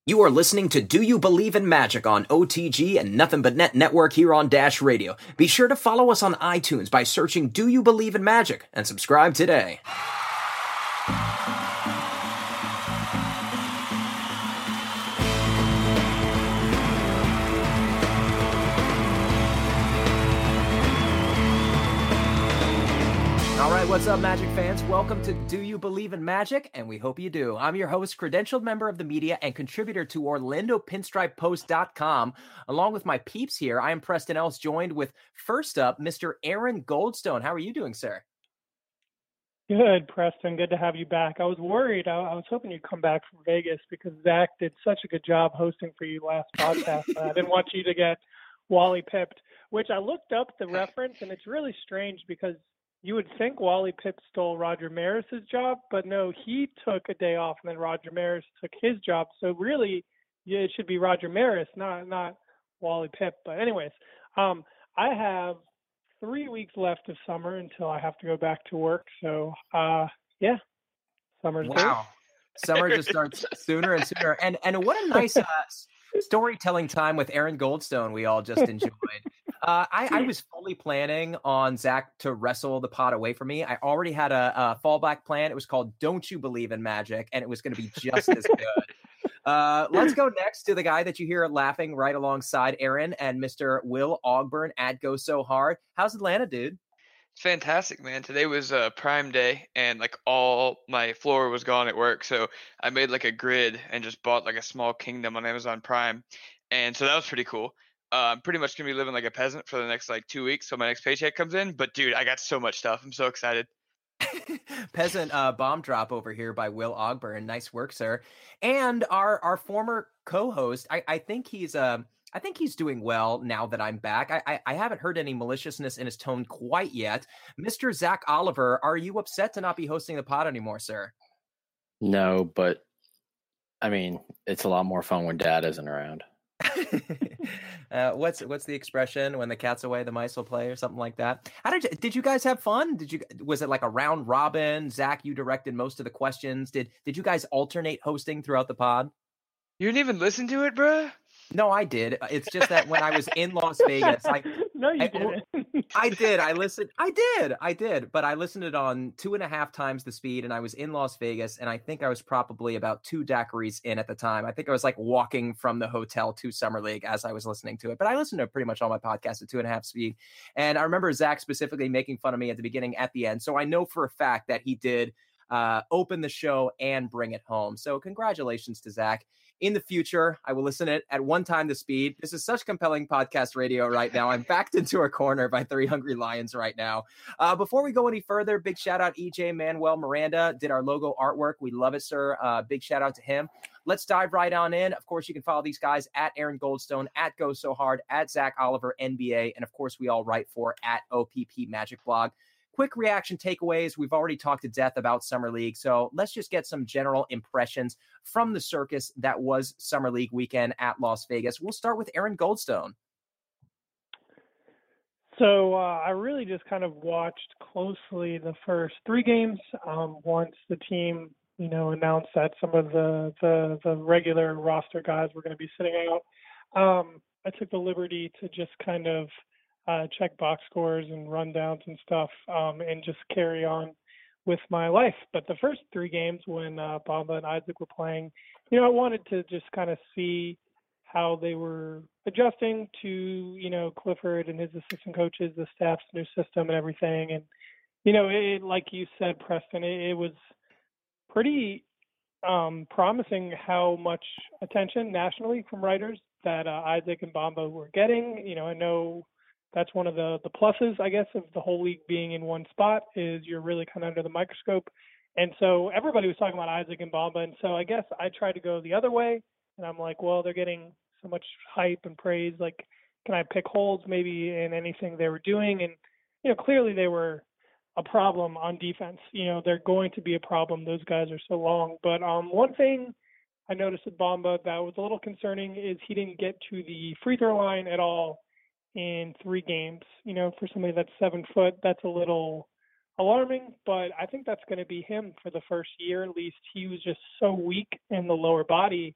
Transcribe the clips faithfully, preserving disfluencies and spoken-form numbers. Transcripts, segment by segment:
You are listening to Do You Believe in Magic on O T G and Nothing But Net Network here on Dash Radio. Be sure to follow us on iTunes by searching Do You Believe in Magic and subscribe today. All right, what's up, Magic fans? Welcome to Do You Believe in Magic? And we hope you do. I'm your host, credentialed member of the media and contributor to Orlando Pinstripe Post dot com. Along with my peeps here, I am Preston Ellis, joined with, first up, Mister Aaron Goldstone. How are you doing, sir? Good, Preston. Good to have you back. I was worried. I, I was hoping you'd come back from Vegas because Zach did such a good job hosting for you last podcast. I didn't want you to get Wally pipped, which I looked up the reference, and it's really strange because you would think Wally Pipp stole Roger Maris's job, but no, he took a day off and then Roger Maris took his job. So really, yeah, it should be Roger Maris, not not Wally Pipp. But anyways, um, I have three weeks left of summer until I have to go back to work. So uh, yeah, summer's Wow. great. Summer just starts sooner and sooner. And and what a nice uh, storytelling time with Aaron Goldstone we all just enjoyed. Uh, I, I was fully planning on Zach to wrestle the pot away from me. I already had a, a fallback plan. It was called Don't You Believe in Magic, and it was going to be just as good. Uh, let's go next to the guy that you hear laughing right alongside Aaron and Mister Will Ogburn at Go So Hard. How's Atlanta, dude? It's fantastic, man. Today was uh, Prime Day, and like all my floor was gone at work, so I made like a grid and just bought like a small kingdom on Amazon Prime, and so that was pretty cool. Uh, I'm pretty much gonna be living like a peasant for the next like two weeks, so my next paycheck comes in. But dude, I got so much stuff. I'm so excited. Peasant uh, bomb drop over here by Will Ogburn. Nice work, sir. And our our former co-host, I, I think he's uh, I think he's doing well now that I'm back. I, I I haven't heard any maliciousness in his tone quite yet. Mister Zach Oliver, are you upset to not be hosting the pod anymore, sir? No, but I mean, it's a lot more fun when Dad isn't around. uh, what's what's the expression? When the cat's away, the mice will play, or something like that. How did you, did you guys have fun? Did you was it like a round robin? Zach, you directed most of the questions. Did did you guys alternate hosting throughout the pod? You didn't even listen to it, bruh? No, I did. It's just that when I was in Las Vegas, I no, you I, didn't. I did. I listened. I did. I did. But I listened it on two and a half times the speed, and I was in Las Vegas, and I think I was probably about two daiquiris in at the time. I think I was like walking from the hotel to Summer League as I was listening to it. But I listened to pretty much all my podcasts at two and a half speed. And I remember Zach specifically making fun of me at the beginning, at the end. So I know for a fact that he did uh, open the show and bring it home. So congratulations to Zach. In the future, I will listen it at one time the speed. This is such compelling podcast radio right now. I'm backed into a corner by three hungry lions right now. Uh, before we go any further, big shout out E J Manuel Miranda did our logo artwork. We love it, sir. Uh, big shout out to him. Let's dive right on in. Of course, you can follow these guys at Aaron Goldstone, at Go So Hard, at Zach Oliver N B A, and of course, we all write for at O P P Magic Blog. Quick reaction takeaways. We've already talked to death about Summer League, so let's just get some general impressions from the circus that was Summer League weekend at Las Vegas. We'll start with Aaron Goldstone. So uh, I really just kind of watched closely the first three games. Um, once the team, you know, announced that some of the the, the regular roster guys were going to be sitting out, um, I took the liberty to just kind of Uh, check box scores and rundowns and stuff, um, and just carry on with my life. But the first three games when uh, Bamba and Isaac were playing, you know, I wanted to just kind of see how they were adjusting to, you know, Clifford and his assistant coaches, the staff's new system and everything. And, you know, it, like you said, Preston, it, it was pretty um, promising how much attention nationally from writers that uh, Isaac and Bamba were getting. You know, I know that's one of the, the pluses, I guess, of the whole league being in one spot is you're really kind of under the microscope. And so everybody was talking about Isaac and Bamba. And so I guess I tried to go the other way. And I'm like, well, they're getting so much hype and praise. Like, can I pick holes maybe in anything they were doing? And, you know, clearly they were a problem on defense. You know, they're going to be a problem. Those guys are so long. But um, one thing I noticed with Bamba that was a little concerning is he didn't get to the free throw line at all in three games. You know, for somebody that's seven foot, that's a little alarming, but I think that's going to be him for the first year at least. He was just so weak in the lower body.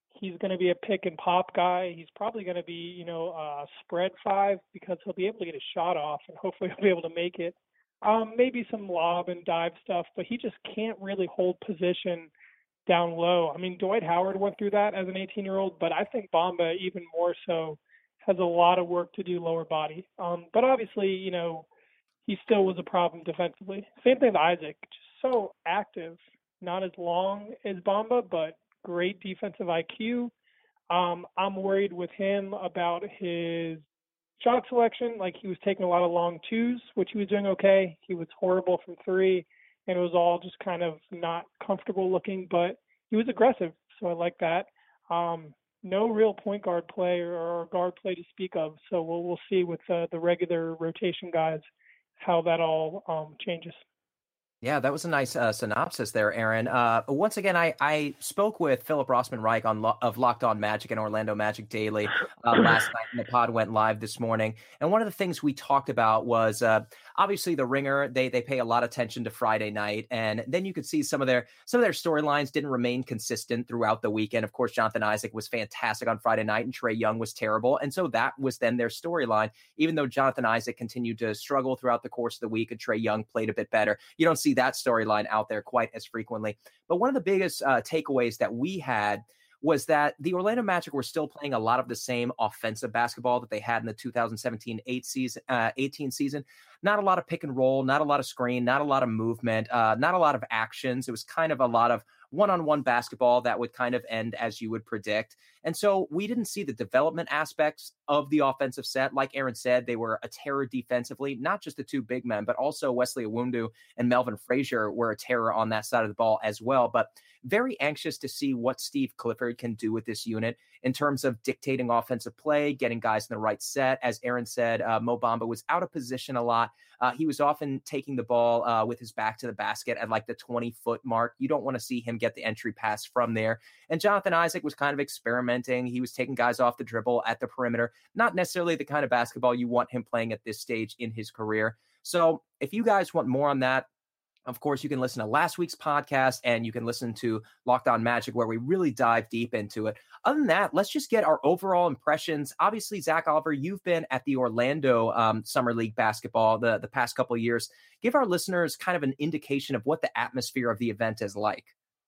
he's going to be a pick and pop guy. He's probably going to be, you know, a spread five because he'll be able to get his shot off and hopefully he'll be able to make it. Um, maybe some lob and dive stuff, but he just can't really hold position down low. I mean, Dwight Howard went through that as an eighteen-year-old, but I think Bamba even more so has a lot of work to do lower body. Um, but obviously, you know, he still was a problem defensively. Same thing with Isaac, just so active, not as long as Bamba, but great defensive I Q. Um, I'm worried with him about his shot selection. Like, he was taking a lot of long twos, which he was doing okay. He was horrible from three, and it was all just kind of not comfortable looking, but he was aggressive, so I like that. Um, no real point guard play or guard play to speak of, so we'll we'll see with uh, the regular rotation guys how that all um, changes. Yeah, that was a nice uh, synopsis there, Aaron. Uh, once again, I, I spoke with Philip Rossman Reich on Lo- of Locked On Magic and Orlando Magic Daily uh, last night, and the pod went live this morning. And one of the things we talked about was uh, obviously the Ringer. They they pay a lot of attention to Friday night, and then you could see some of their some of their storylines didn't remain consistent throughout the weekend. Of course, Jonathan Isaac was fantastic on Friday night, and Trae Young was terrible, and so that was then their storyline. Even though Jonathan Isaac continued to struggle throughout the course of the week, and Trae Young played a bit better, you don't see that storyline out there quite as frequently. But one of the biggest uh, takeaways that we had was that the Orlando Magic were still playing a lot of the same offensive basketball that they had in the two thousand seventeen eight season, uh, eighteen season. Not a lot of pick and roll, not a lot of screen, not a lot of movement, uh, not a lot of actions. It was kind of a lot of one-on-one basketball that would kind of end as you would predict. And so we didn't see the development aspects of the offensive set. Like Aaron said, they were a terror defensively, not just the two big men, but also Wesley Iwundu and Melvin Frazier were a terror on that side of the ball as well. But very anxious to see what Steve Clifford can do with this unit in terms of dictating offensive play, getting guys in the right set. As Aaron said, uh, Mo Bamba was out of position a lot. Uh, he was often taking the ball uh, with his back to the basket at like the twenty-foot mark. You don't want to see him get the entry pass from there. And Jonathan Isaac was kind of experimenting. He was taking guys off the dribble at the perimeter. Not necessarily the kind of basketball you want him playing at this stage in his career. So if you guys want more on that, of course, you can listen to last week's podcast and you can listen to Locked On Magic, where we really dive deep into it. Other than that, let's just get our overall impressions. Obviously, Zach Oliver, you've been at the Orlando um, Summer League basketball the, the past couple of years. Give our listeners kind of an indication of what the atmosphere of the event is like.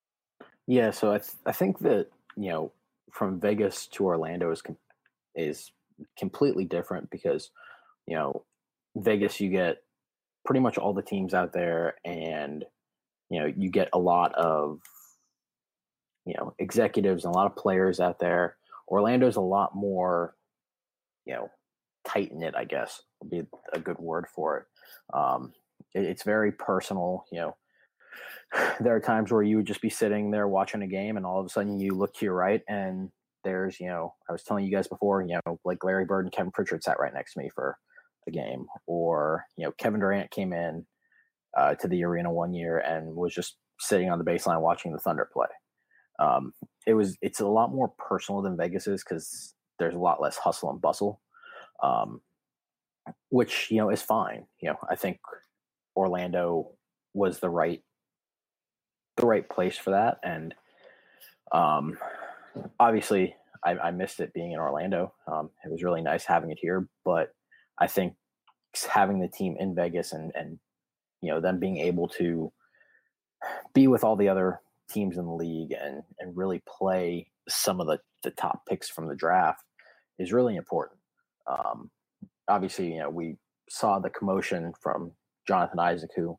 Yeah, so I, th- I think that, you know, from Vegas to Orlando is com- is completely different because, you know, Vegas, you get pretty much all the teams out there, and you know, you get a lot of, you know, executives and a lot of players out there. Orlando's a lot more, you know, tight knit, I guess would be a good word for it. Um, it. It's very personal. You know, there are times where you would just be sitting there watching a game, and all of a sudden you look to your right, and there's, you know, I was telling you guys before, you know, like Larry Bird and Kevin Pritchard sat right next to me for a game, or, you know, Kevin Durant came in uh, to the arena one year and was just sitting on the baseline watching the Thunder play. Um, it was, it's a lot more personal than Vegas is because there's a lot less hustle and bustle, um, which, you know, is fine. You know, I think Orlando was the right, the right place for that. And um, obviously I, I missed it being in Orlando. Um, it was really nice having it here, but I think having the team in Vegas and, and, you know, them being able to be with all the other teams in the league and, and really play some of the, the top picks from the draft is really important. Um, obviously, you know, we saw the commotion from Jonathan Isaac, who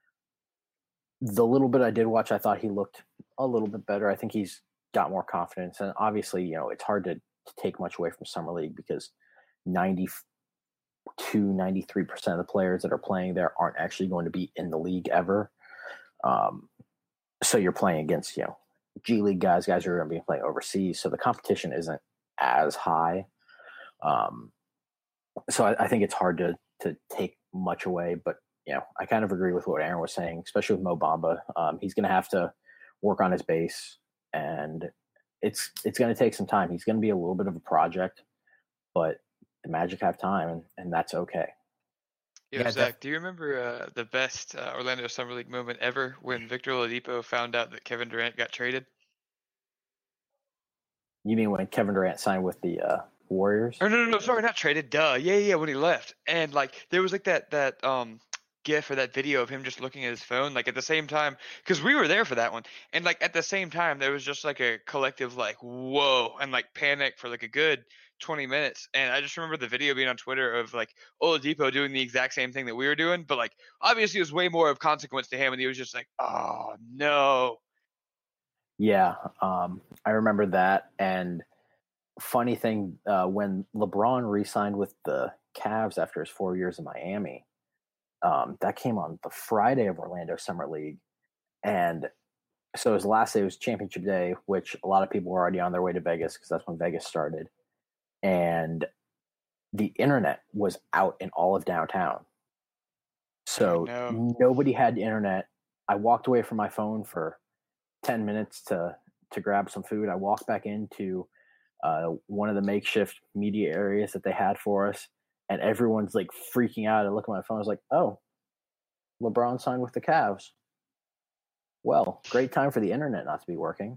the little bit I did watch, I thought he looked a little bit better. I think he's got more confidence. And obviously, you know, it's hard to, to take much away from Summer League because ninety-two, ninety-three percent of the players that are playing there aren't actually going to be in the league ever. Um, so you're playing against, you know, G League guys, guys who are going to be playing overseas. So the competition isn't as high. Um, so I, I think it's hard to, to take much away, but, you know, I kind of agree with what Aaron was saying, especially with Mo Bamba. Um, he's going to have to work on his base, and it's, it's going to take some time. He's going to be a little bit of a project, but the Magic have time, and, and that's okay. Yo, Yeah, Zach, def- do you remember uh, the best uh, Orlando Summer League moment ever when Victor Oladipo found out that Kevin Durant got traded? You mean when Kevin Durant signed with the uh, Warriors? Or no, no, no, sorry, not traded. Duh, yeah, yeah, when he left, and like there was like that that um gif or that video of him just looking at his phone, like at the same time, because we were there for that one, and like at the same time there was just like a collective like whoa and like panic for like a good twenty minutes, and I just remember the video being on Twitter of like Oladipo doing the exact same thing that we were doing, but like obviously it was way more of consequence to him, and he was just like, oh no. Yeah, um, I remember that. And funny thing, uh, when LeBron re-signed with the Cavs after his four years in Miami, um, that came on the Friday of Orlando Summer League, and so his last day was championship day, which a lot of people were already on their way to Vegas because that's when Vegas started, and the internet was out in all of downtown, so no. nobody had internet. I walked away from my phone for ten minutes to to grab some food. I walked back into uh, one of the makeshift media areas that they had for us, and everyone's like freaking out. I look at my phone. I was like, "Oh, LeBron signed with the Cavs. Well, great time for the internet not to be working."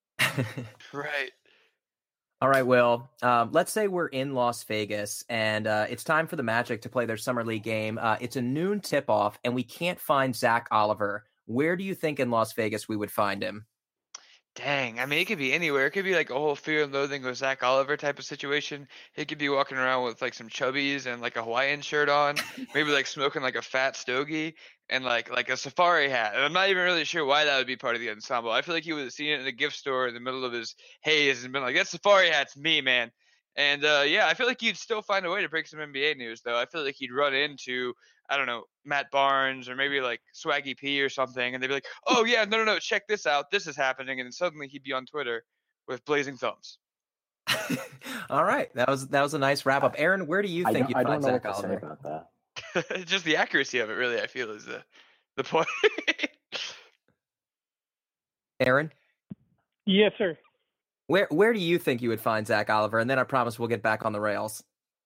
Right. All right, Will. Um, let's say we're in Las Vegas, and uh, it's time for the Magic to play their Summer League game. Uh, it's a noon tip-off, and we can't find Zach Oliver. Where do you think in Las Vegas we would find him? Dang, I mean, it could be anywhere. It could be like a whole Fear and Loathing with Zach Oliver type of situation. He could be walking around with like some chubbies and like a Hawaiian shirt on, maybe like smoking like a fat stogie and like like a safari hat. And I'm not even really sure why that would be part of the ensemble. I feel like he would have seen it in a gift store in the middle of his haze and been like, "That safari hat's me, man." And uh, yeah, I feel like he'd still find a way to break some N B A news, though. I feel like he'd run into, I don't know, Matt Barnes or maybe like Swaggy P or something, and they'd be like, "Oh yeah, no, no, no, check this out, this is happening," and then suddenly he'd be on Twitter with blazing thumbs. All right, that was that was a nice wrap up. Aaron, where do you think you'd I find don't know Zach what to Oliver? say about that. Just the accuracy of it, really, I feel is the the point. Aaron, Yes, sir. where where do you think you would find Zach Oliver? And then I promise we'll get back on the rails.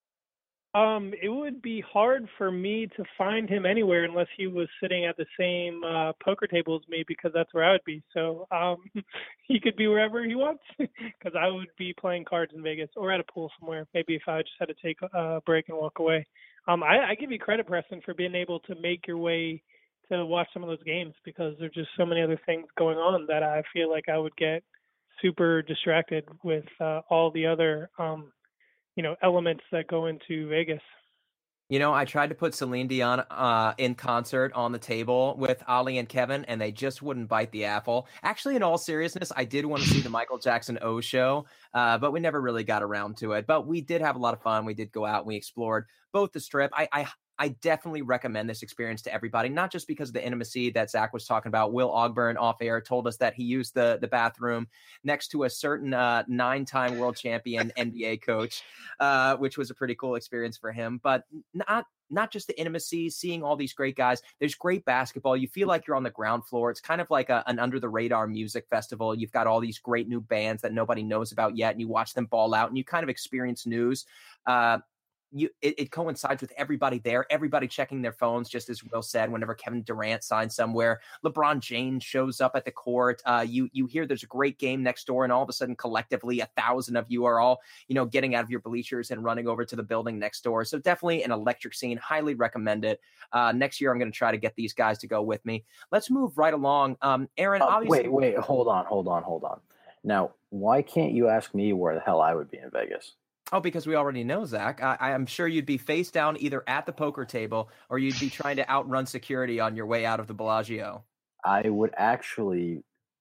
Um, it would be hard for me to find him anywhere unless he was sitting at the same uh, poker table as me, because that's where I would be. So um, he could be wherever he wants, because I would be playing cards in Vegas or at a pool somewhere. Maybe if I just had to take a break and walk away. Um, I, I give you credit, Preston, for being able to make your way to watch some of those games, because there's just so many other things going on that I feel like I would get super distracted with uh, all the other um, you know, elements that go into Vegas. You know, I tried to put Celine Dion uh, in concert on the table with Ali and Kevin, and they just wouldn't bite the apple. Actually, in all seriousness, I did want to see the Michael Jackson O show, uh, but we never really got around to it. But we did have a lot of fun. We did go out and we explored both the Strip. I, I I definitely recommend this experience to everybody, not just because of the intimacy that Zach was talking about. Will Ogburn off air told us that he used the, the bathroom next to a certain uh, nine-time world champion N B A coach, uh, which was a pretty cool experience for him. But not not just the intimacy, seeing all these great guys. There's great basketball. You feel like you're on the ground floor. It's kind of like a, an under-the-radar music festival. You've got all these great new bands that nobody knows about yet, and you watch them ball out, and you kind of experience news. Uh, You, it, it coincides with everybody there, everybody checking their phones, just as Will said. Whenever Kevin Durant signs somewhere, LeBron James shows up at the court. Uh, you you hear there's a great game next door, and all of a sudden, collectively, a thousand of you are all, you know, getting out of your bleachers and running over to the building next door. So definitely an electric scene. Highly recommend it. Uh, next year, I'm going to try to get these guys to go with me. Let's move right along. Um, Aaron, uh, obviously, wait, wait, hold on, hold on, hold on. Now, why can't you ask me where the hell I would be in Vegas? Oh, because we already know, Zach. I, I'm sure you'd be face down either at the poker table or you'd be trying to outrun security on your way out of the Bellagio. I would actually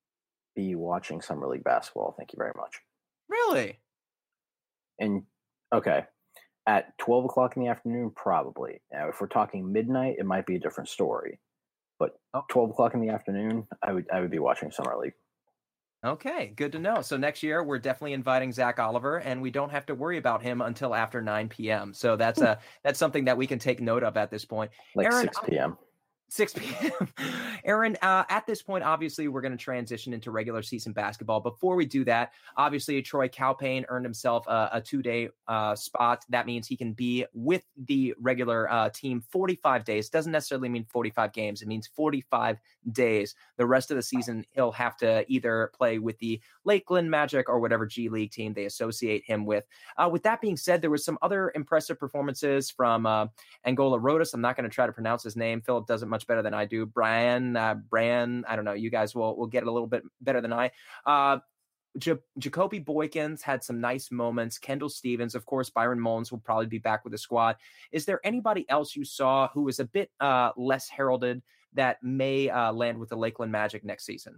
be watching Summer League basketball. Thank you very much. Really? And, okay, at twelve o'clock in the afternoon, probably. Now, if we're talking midnight, it might be a different story. But oh. twelve o'clock in the afternoon, I would I would be watching Summer League. Okay, good to know. So next year, we're definitely inviting Zach Oliver, and we don't have to worry about him until after nine p.m. So that's a that's something that we can take note of at this point. Like Aaron, six p.m. six p.m. Aaron, uh, at this point, obviously, we're going to transition into regular season basketball. Before we do that, obviously, Troy Caupain earned himself a, a two-day uh, spot. That means he can be with the regular uh, team forty-five days. Doesn't necessarily mean forty-five games. It means forty-five days. The rest of the season, he'll have to either play with the Lakeland Magic or whatever G League team they associate him with. Uh, with that being said, there was some other impressive performances from uh, Angola Rodas. I'm not going to try to pronounce his name. Philip does it much better than I do. Brian, uh, Brian, I don't know. You guys will will get it a little bit better than I. Uh, J- Jacoby Boykins had some nice moments. Kendall Stevens, of course, Byron Mullins will probably be back with the squad. Is there anybody else you saw who was a bit uh, less heralded that may uh, land with the Lakeland Magic next season?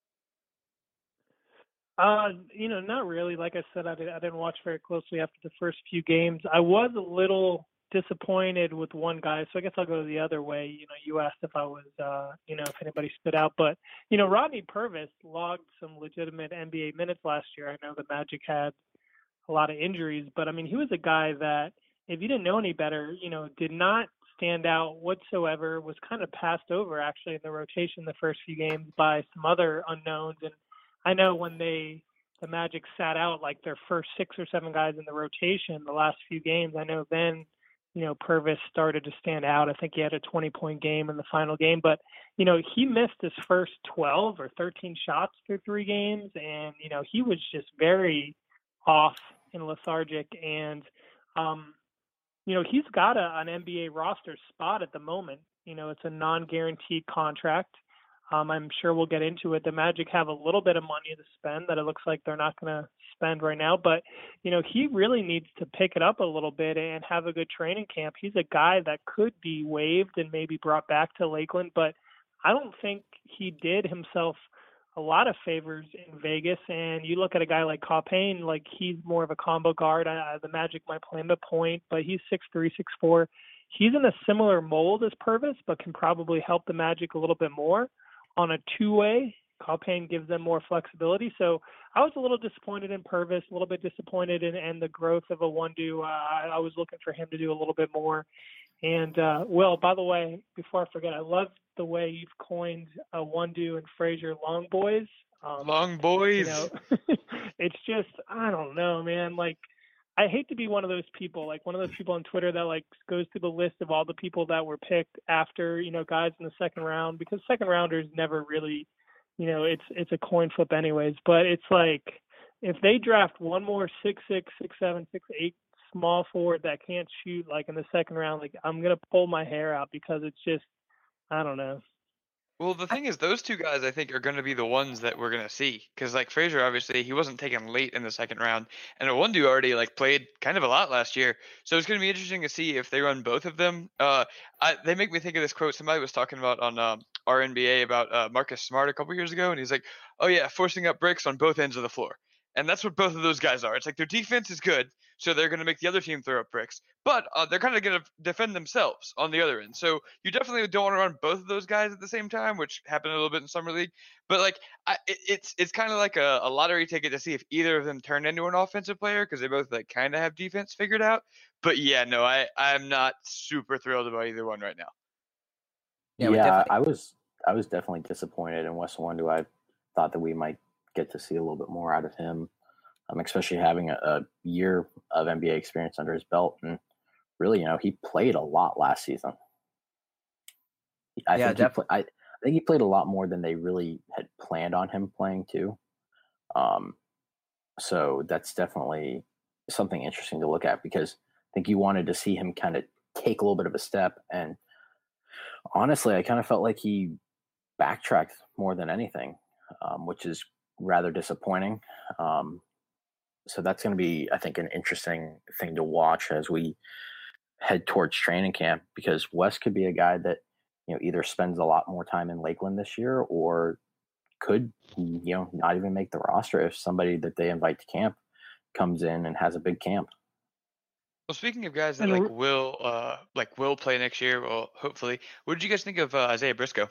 Uh, you know, not really. Like I said, I, did, I didn't watch very closely after the first few games. I was a little disappointed with one guy, so I guess I'll go the other way. You know, you asked if I was, uh, you know, if anybody stood out, but you know, Rodney Purvis logged some legitimate N B A minutes last year. I know the Magic had a lot of injuries, but I mean, he was a guy that, if you didn't know any better, you know, did not stand out whatsoever. Was kind of passed over actually in the rotation the first few games by some other unknowns. And I know when they the Magic sat out like their first six or seven guys in the rotation the last few games, I know then, you know, Purvis started to stand out. I think he had a twenty-point game in the final game. But, you know, he missed his first twelve or thirteen shots through three games. And, you know, he was just very off and lethargic. And, um, you know, he's got a, an N B A roster spot at the moment. You know, it's a non-guaranteed contract. Um, I'm sure we'll get into it. The Magic have a little bit of money to spend that it looks like they're not going to spend right now. But, you know, he really needs to pick it up a little bit and have a good training camp. He's a guy that could be waived and maybe brought back to Lakeland, but I don't think he did himself a lot of favors in Vegas. And you look at a guy like Caupain, like he's more of a combo guard. I, the Magic might play him at point, but he's six three, six four. He's in a similar mold as Purvis, but can probably help the Magic a little bit more. On a two-way, Caupain gives them more flexibility. So I was a little disappointed in Purvis, a little bit disappointed in, in the growth of a Wundu. Uh, I, I was looking for him to do a little bit more. And, uh, Will, by the way, before I forget, I love the way you've coined uh, Wundu and Frazier long boys. Um, long boys. You know, it's just, I don't know, man. Like, I hate to be one of those people, like one of those people on Twitter that like goes through the list of all the people that were picked after, you know, guys in the second round, because second rounders never really, you know, it's it's a coin flip anyways. But it's like if they draft one more six six, six seven, six eight small forward that can't shoot like in the second round, like I'm gonna pull my hair out because it's just, I don't know. Well, the thing is, those two guys, I think, are going to be the ones that we're going to see. Because, like, Frazier, obviously, he wasn't taken late in the second round. And Wundu already, like, played kind of a lot last year. So it's going to be interesting to see if they run both of them. Uh, I, they make me think of this quote somebody was talking about on um, our N B A about uh, Marcus Smart a couple years ago. And he's like, oh, yeah, forcing up bricks on both ends of the floor. And that's what both of those guys are. It's like their defense is good, so they're going to make the other team throw up bricks. But uh, they're kind of going to defend themselves on the other end. So you definitely don't want to run both of those guys at the same time, which happened a little bit in Summer League. But like, I, it, it's it's kind of like a, a lottery ticket to see if either of them turn into an offensive player, because they both like kind of have defense figured out. But yeah, no, I I'm not super thrilled about either one right now. Yeah, yeah I was I was definitely disappointed in Wes Wundu. I thought that we might get to see a little bit more out of him, um, especially having a, a year of N B A experience under his belt. And really, you know, he played a lot last season. I, yeah, think, he play, I, I think he played a lot more than they really had planned on him playing too. Um, so that's definitely something interesting to look at, because I think you wanted to see him kind of take a little bit of a step. And honestly, I kind of felt like he backtracked more than anything, um, which is rather disappointing. Um, so that's going to be, I think, an interesting thing to watch as we head towards training camp, because Wes could be a guy that, you know, either spends a lot more time in Lakeland this year or could, you know, not even make the roster if somebody that they invite to camp comes in and has a big camp. Well, speaking of guys that like will uh like will play next year, well, hopefully, what did you guys think of uh, Isaiah Briscoe?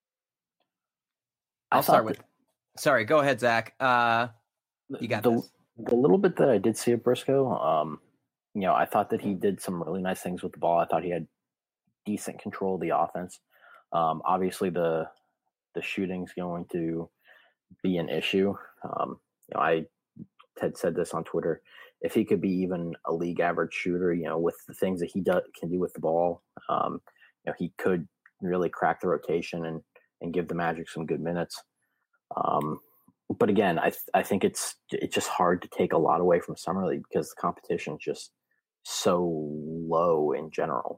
I'll start with. That, sorry, go ahead, Zach. Uh, you got the this. the little bit that I did see of Briscoe. Um, you know, I thought that he did some really nice things with the ball. I thought he had decent control of the offense. Um, obviously, the the shooting's going to be an issue. Um, you know, I Ted said this on Twitter. If he could be even a league average shooter, you know, with the things that he do, can do with the ball, um, you know, he could really crack the rotation and and give the Magic some good minutes. Um, but again, I th- I think it's it's just hard to take a lot away from Summer League because the competition's just so low in general.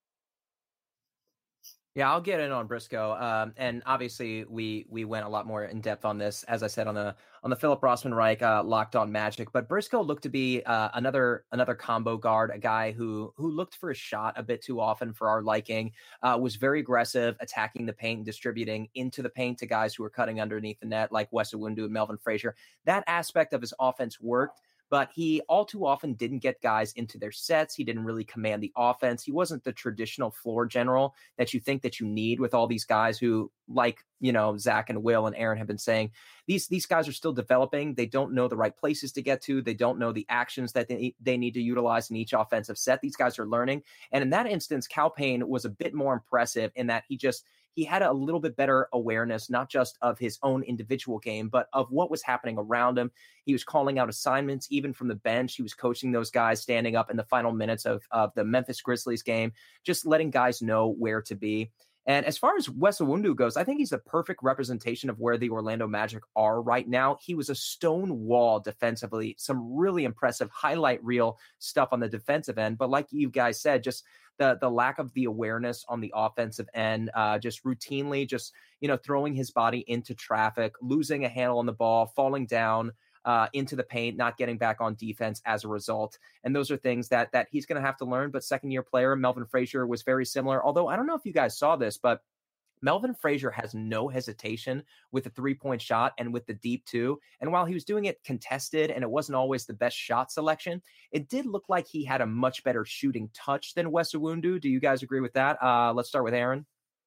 Yeah, I'll get in on Briscoe, um, and obviously we we went a lot more in depth on this, as I said on the on the Philip Rossman Reich uh, Locked On Magic. But Briscoe looked to be uh, another another combo guard, a guy who who looked for a shot a bit too often for our liking. Uh, was very aggressive, attacking the paint, and distributing into the paint to guys who were cutting underneath the net, like Wes Iwundu and Melvin Frazier. That aspect of his offense worked. But he all too often didn't get guys into their sets. He didn't really command the offense. He wasn't the traditional floor general that you think that you need with all these guys who, like, you know, Zach and Will and Aaron have been saying, these these guys are still developing. They don't know the right places to get to. They don't know the actions that they, they need to utilize in each offensive set. These guys are learning. And in that instance, Cale Payne was a bit more impressive in that he just he had a little bit better awareness, not just of his own individual game, but of what was happening around him. He was calling out assignments, even from the bench. He was coaching those guys standing up in the final minutes of, of the Memphis Grizzlies game, just letting guys know where to be. And as far as Wes Iwundu goes, I think he's the perfect representation of where the Orlando Magic are right now. He was a stone wall defensively, some really impressive highlight reel stuff on the defensive end. But like you guys said, just the the lack of the awareness on the offensive end, uh, just routinely just, you know, throwing his body into traffic, losing a handle on the ball, falling down uh, into the paint, not getting back on defense as a result. And those are things that that he's going to have to learn. But second year player Melvin Frazier was very similar. Although I don't know if you guys saw this, but Melvin Frazier has no hesitation with the three-point shot and with the deep two. And while he was doing it contested and it wasn't always the best shot selection, it did look like he had a much better shooting touch than Wes Iwundu. Do you guys agree with that? Uh, let's start with Aaron.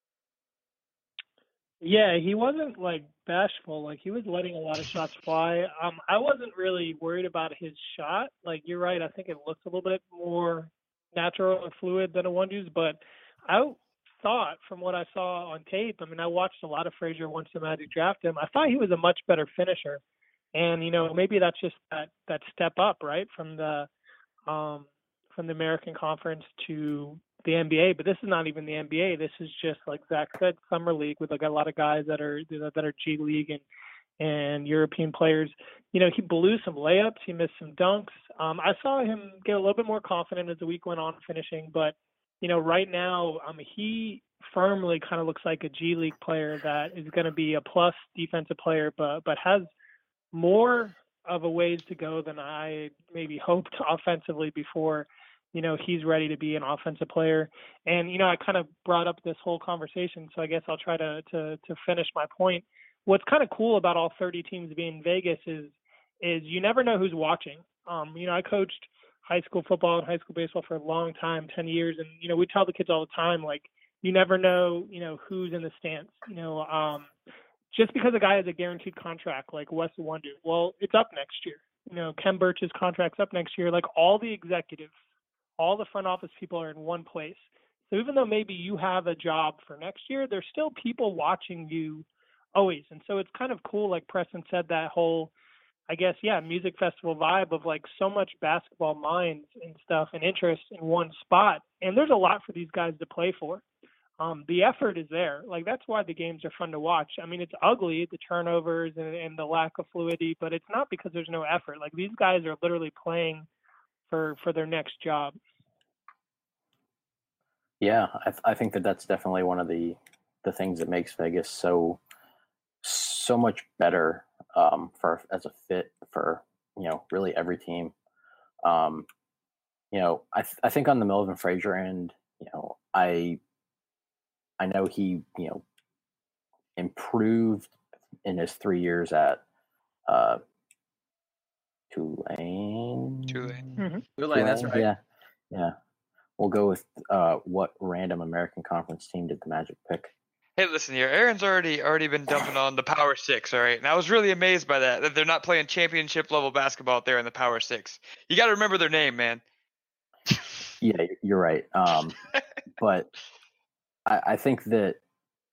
Yeah, he wasn't like bashful. Like he was letting a lot of shots fly. Um, I wasn't really worried about his shot. Like you're right. I think it looks a little bit more natural and fluid than Iwundu's, but I thought from what I saw on tape, I mean, I watched a lot of Frazier once the Magic drafted him. I thought he was a much better finisher. And, you know, maybe that's just that, that step up, right, from the um, from the American Conference to the N B A. But this is not even the N B A. This is just, like Zach said, summer league with like a lot of guys that are that are G League and and European players. You know, he blew some layups. He missed some dunks. Um, I saw him get a little bit more confident as the week went on finishing, but you know, right now, um, he firmly kind of looks like a G League player that is going to be a plus defensive player, but but has more of a ways to go than I maybe hoped offensively before, you know, he's ready to be an offensive player. And, you know, I kind of brought up this whole conversation, so I guess I'll try to to, to finish my point. What's kind of cool about all thirty teams being in Vegas is is you never know who's watching. Um, you know, I coached high school football and high school baseball for a long time, ten years. And, you know, we tell the kids all the time, like, you never know, you know, who's in the stands, you know, um, just because a guy has a guaranteed contract, like Wes Iwundu, well, it's up next year. You know, Ken Birch's contract's up next year. Like all the executives, all the front office people are in one place. So even though maybe you have a job for next year, there's still people watching you always. And so it's kind of cool. Like Preston said, that whole, I guess, yeah, music festival vibe of like so much basketball minds and stuff and interest in one spot. And there's a lot for these guys to play for. Um, the effort is there. Like that's why the games are fun to watch. I mean, it's ugly, the turnovers and, and the lack of fluidity, but it's not because there's no effort. Like these guys are literally playing for, for their next job. Yeah, I, th- I think that that's definitely one of the, the things that makes Vegas so so much better um, for as a fit for, you know, really every team. Um, you know, I th- I think on the Melvin Frazier end, you know, I I know he, you know, improved in his three years at uh, Tulane. Tulane. Mm-hmm. Tulane, that's right. Yeah, yeah. We'll go with uh, what random American Conference team did the Magic pick? Hey, listen here. Aaron's already already been dumping on the Power Six, all right? And I was really amazed by that, that they're not playing championship level basketball out there in the Power Six. You got to remember their name, man. Yeah, you're right. Um, but I, I think that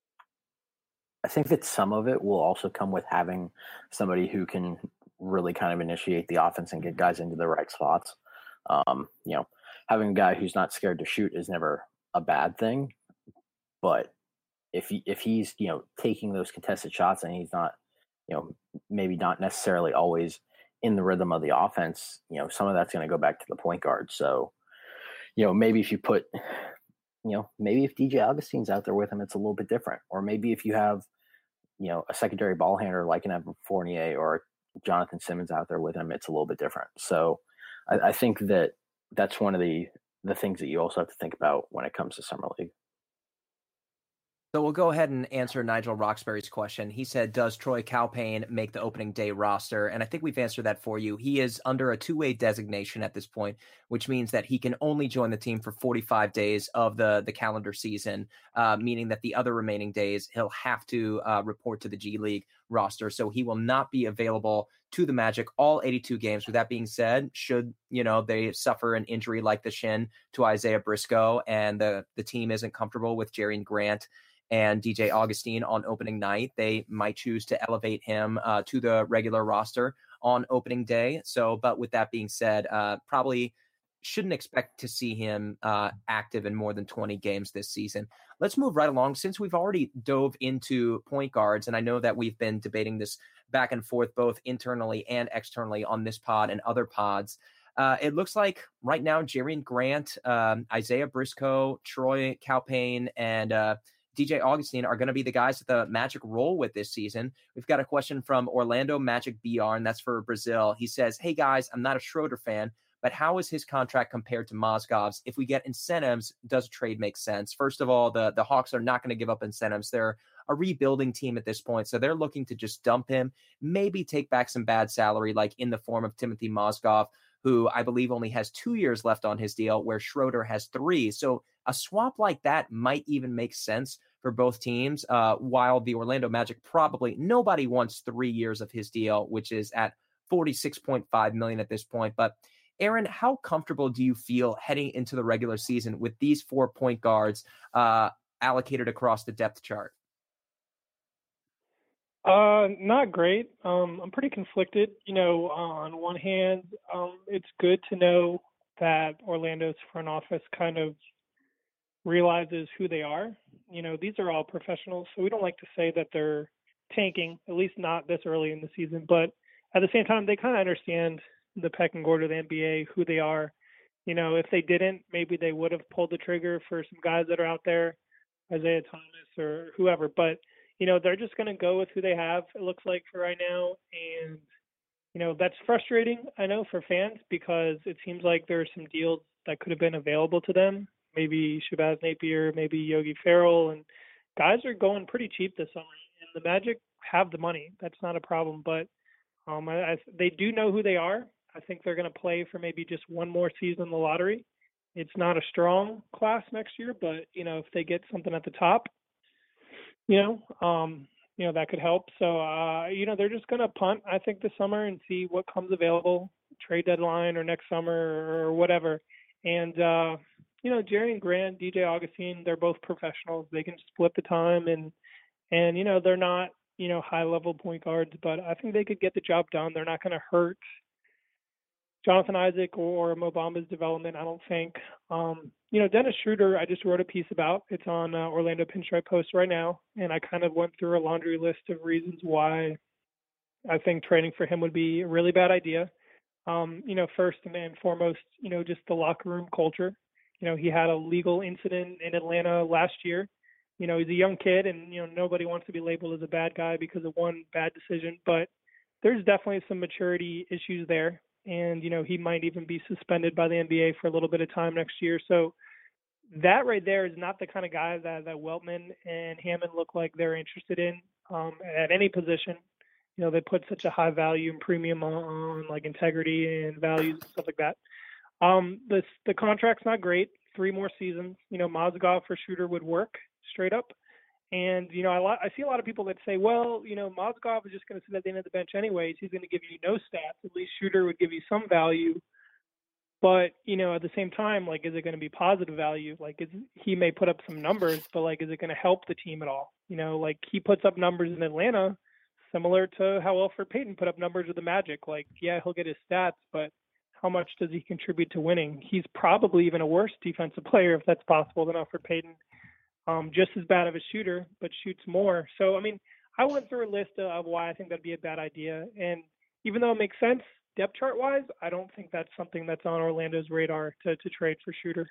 I think that some of it will also come with having somebody who can really kind of initiate the offense and get guys into the right spots. Um, you know, having a guy who's not scared to shoot is never a bad thing, but if he, if he's, you know, taking those contested shots and he's not, you know, maybe not necessarily always in the rhythm of the offense, you know, some of that's going to go back to the point guard. So, you know, maybe if you put, you know, maybe if D J Augustine's out there with him, it's a little bit different. Or maybe if you have, you know, a secondary ball handler like an Evan Fournier or Jonathan Simmons out there with him, it's a little bit different. So I, I think that that's one of the, the things that you also have to think about when it comes to Summer League. So we'll go ahead and answer Nigel Roxbury's question. He said, does Troy Calpain make the opening day roster? And I think we've answered that for you. He is under a two-way designation at this point, which means that he can only join the team for forty-five days of the, the calendar season, uh, meaning that the other remaining days he'll have to uh, report to the G League roster. So he will not be available to the Magic all eighty-two games. With that being said, should, you know, they suffer an injury like the shin to Isaiah Briscoe and the, the team isn't comfortable with Jerian Grant and D J Augustine on opening night, they might choose to elevate him uh, to the regular roster on opening day. So, but with that being said, uh, probably shouldn't expect to see him uh, active in more than twenty games this season. Let's move right along. Since we've already dove into point guards, and I know that we've been debating this back and forth both internally and externally on this pod and other pods, uh, it looks like right now Jerian Grant, um, Isaiah Briscoe, Troy Calpain, and uh, D J Augustine are going to be the guys that the Magic roll with this season. We've got a question from Orlando Magic B R, and that's for Brazil. He says, hey guys, I'm not a Schroeder fan, but how is his contract compared to Mozgov's? If we get incentives, does a trade make sense? First of all, the, the Hawks are not going to give up incentives. They're a rebuilding team at this point, so they're looking to just dump him, maybe take back some bad salary, like in the form of Timothy Mozgov, who I believe only has two years left on his deal, where Schroeder has three. So a swap like that might even make sense for both teams, uh, while the Orlando Magic probably, nobody wants three years of his deal, which is at forty-six point five million dollars at this point. But Aaron, how comfortable do you feel heading into the regular season with these four point guards uh, allocated across the depth chart? Uh, not great. Um, I'm pretty conflicted. You know, on one hand, um, it's good to know that Orlando's front office kind of realizes who they are. You know, these are all professionals, so we don't like to say that they're tanking, at least not this early in the season. But at the same time, they kind of understand the pecking order of the N B A, who they are. You know, if they didn't, maybe they would have pulled the trigger for some guys that are out there, Isaiah Thomas or whoever. But you know, they're just going to go with who they have, it looks like, for right now. And, you know, that's frustrating, I know, for fans, because it seems like there are some deals that could have been available to them. Maybe Shabazz Napier, maybe Yogi Ferrell. And guys are going pretty cheap this summer. And the Magic have the money. That's not a problem. But um, I, I, they do know who they are. I think they're going to play for maybe just one more season in the lottery. It's not a strong class next year, but, you know, if they get something at the top, you know, um, you know, that could help. So, uh, you know, they're just going to punt, I think, this summer and see what comes available, trade deadline or next summer or whatever. And, uh, you know, Jerian Grant, D J Augustine, they're both professionals. They can split the time and, and, you know, they're not, you know, high level point guards, but I think they could get the job done. They're not going to hurt Jonathan Isaac or Mo Bamba's development, I don't think. Um, you know, Dennis Schroeder, I just wrote a piece about. It's on uh, Orlando Pinstripe Post right now, and I kind of went through a laundry list of reasons why I think trading for him would be a really bad idea. Um, you know, first and foremost, you know, just the locker room culture. You know, he had a legal incident in Atlanta last year. You know, he's a young kid, and, you know, nobody wants to be labeled as a bad guy because of one bad decision, but there's definitely some maturity issues there. And, you know, he might even be suspended by the N B A for a little bit of time next year. So that right there is not the kind of guy that, that Weltman and Hammond look like they're interested in um, at any position. You know, they put such a high value and premium on, on like integrity and values and stuff like that. Um, this, the contract's not great. Three more seasons. You know, Mozgov for Shooter would work straight up. And, you know, I, I see a lot of people that say, well, you know, Mozgov is just going to sit at the end of the bench anyways. He's going to give you no stats. At least Shooter would give you some value. But, you know, at the same time, like, is it going to be positive value? Like, is, he may put up some numbers, but, like, is it going to help the team at all? You know, like, he puts up numbers in Atlanta similar to how Elfrid Payton put up numbers with the Magic. Like, yeah, he'll get his stats, but how much does he contribute to winning? He's probably even a worse defensive player, if that's possible, than Elfrid Payton. Um, just as bad of a shooter, but shoots more. So, I mean, I went through a list of why I think that'd be a bad idea. And even though it makes sense, depth chart wise, I don't think that's something that's on Orlando's radar to, to trade for Schroeder.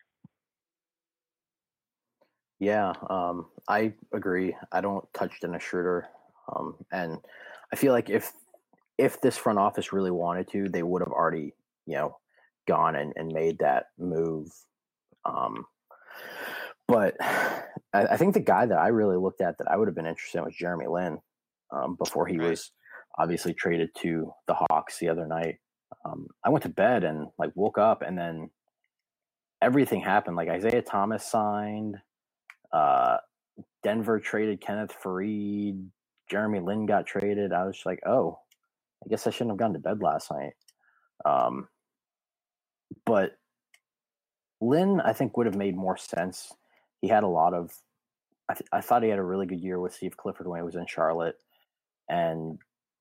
Yeah, um, I agree. I don't touch Dennis Schroeder. Um, and I feel like if if this front office really wanted to, they would have already, you know, gone and, and made that move. Um, but I, I think the guy that I really looked at that I would have been interested in was Jeremy Lin um, before he right. was obviously traded to the Hawks the other night. Um, I went to bed and like woke up and then everything happened. Like Isaiah Thomas signed, uh, Denver traded Kenneth Faried, Jeremy Lin got traded. I was just like, oh, I guess I shouldn't have gone to bed last night. Um, but Lin, I think, would have made more sense. He had a lot of, I, th- I thought he had a really good year with Steve Clifford when he was in Charlotte. And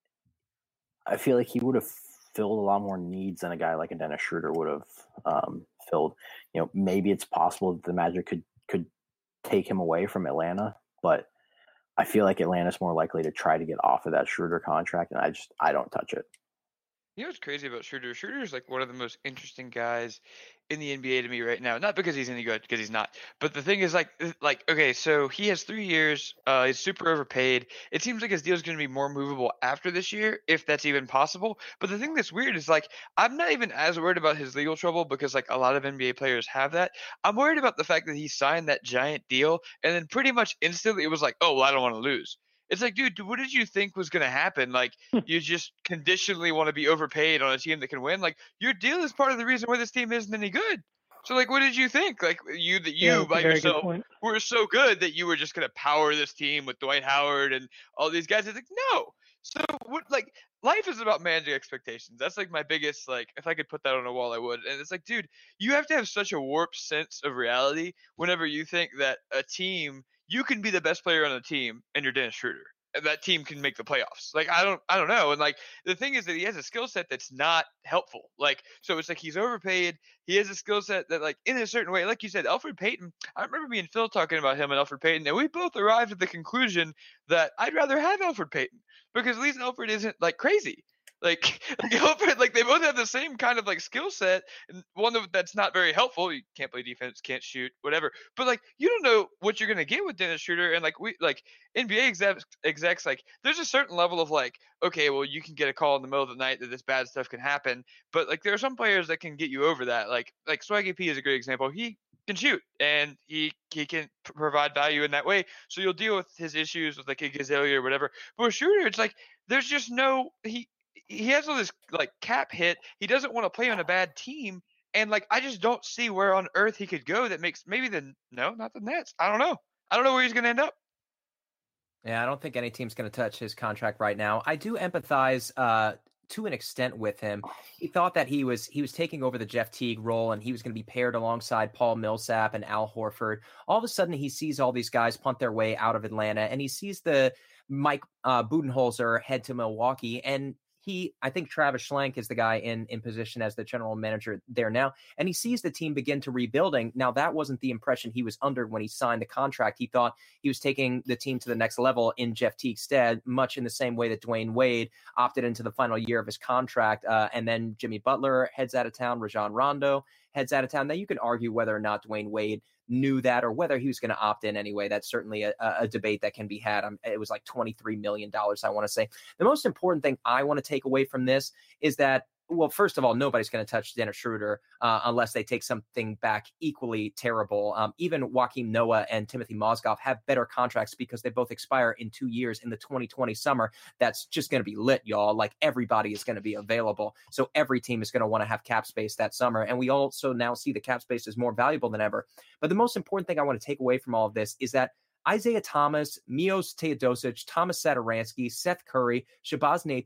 I feel like he would have filled a lot more needs than a guy like a Dennis Schroeder would have um, filled. You know, maybe it's possible that the Magic could could take him away from Atlanta, but I feel like Atlanta's more likely to try to get off of that Schroeder contract, and I just I don't touch it. You know what's crazy about Schroeder? Schroeder is like one of the most interesting guys in the N B A to me right now. Not because he's any good, because he's not. But the thing is, like, like okay, so he has three years. Uh, he's super overpaid. It seems like his deal is going to be more movable after this year, if that's even possible. But the thing that's weird is, like, I'm not even as worried about his legal trouble because, like, a lot of N B A players have that. I'm worried about the fact that he signed that giant deal, and then pretty much instantly it was like, oh, well, I don't want to lose. It's like, dude, what did you think was going to happen? Like, you just conditionally want to be overpaid on a team that can win. Like, your deal is part of the reason why this team isn't any good. So, like, what did you think? Like, you that you yeah, by yourself were so good that you were just going to power this team with Dwight Howard and all these guys. It's like, no. So, what, like, life is about managing expectations. That's, like, my biggest, like, if I could put that on a wall, I would. And it's like, dude, you have to have such a warped sense of reality whenever you think that a team – you can be the best player on the team and you're Dennis Schroeder. And that team can make the playoffs. Like, I don't, I don't know. And like, the thing is that he has a skill set that's not helpful. Like, so it's like, he's overpaid. He has a skill set that, like, in a certain way, like you said, Elfrid Payton, I remember me and Phil talking about him and Elfrid Payton, and we both arrived at the conclusion that I'd rather have Elfrid Payton because at least Elfrid isn't like crazy. Like, like, Elfrid, like they both have the same kind of like skill set, and one that's not very helpful. You can't play defense, can't shoot, whatever. But like, you don't know what you're gonna get with Dennis Schroeder, and like we like N B A execs, execs, like there's a certain level of like, okay, well you can get a call in the middle of the night that this bad stuff can happen, but like there are some players that can get you over that. Like like Swaggy P is a great example. He can shoot and he he can p- provide value in that way. So you'll deal with his issues with like Igazillia or whatever. But with Schroeder, it's like there's just no he. He has all this like cap hit. He doesn't want to play on a bad team, and like I just don't see where on earth he could go that makes maybe the no, not the Nets. I don't know. I don't know where he's going to end up. Yeah, I don't think any team's going to touch his contract right now. I do empathize uh, to an extent with him. He thought that he was he was taking over the Jeff Teague role, and he was going to be paired alongside Paul Millsap and Al Horford. All of a sudden, he sees all these guys punt their way out of Atlanta, and he sees the Mike uh, Budenholzer head to Milwaukee, and He, I think Travis Schlenk is the guy in, in position as the general manager there now. And he sees the team begin to rebuilding. Now, that wasn't the impression he was under when he signed the contract. He thought he was taking the team to the next level in Jeff Teague's stead, much in the same way that Dwayne Wade opted into the final year of his contract. Uh, and then Jimmy Butler heads out of town. Rajon Rondo heads out of town. Now, you can argue whether or not Dwayne Wade knew that or whether he was going to opt in anyway. That's certainly a, a debate that can be had. Um, it was like twenty-three million dollars, I want to say. The most important thing I want to take away from this is that, well, first of all, nobody's going to touch Dennis Schroeder uh, unless they take something back equally terrible. Um, even Joakim Noah and Timothy Mozgov have better contracts because they both expire in two years in the twenty twenty summer. That's just going to be lit, y'all. Like everybody is going to be available. So every team is going to want to have cap space that summer. And we also now see the cap space is more valuable than ever. But the most important thing I want to take away from all of this is that Isaiah Thomas, Milos Teodosic, Thomas Satoransky, Seth Curry, Shabazz Napier,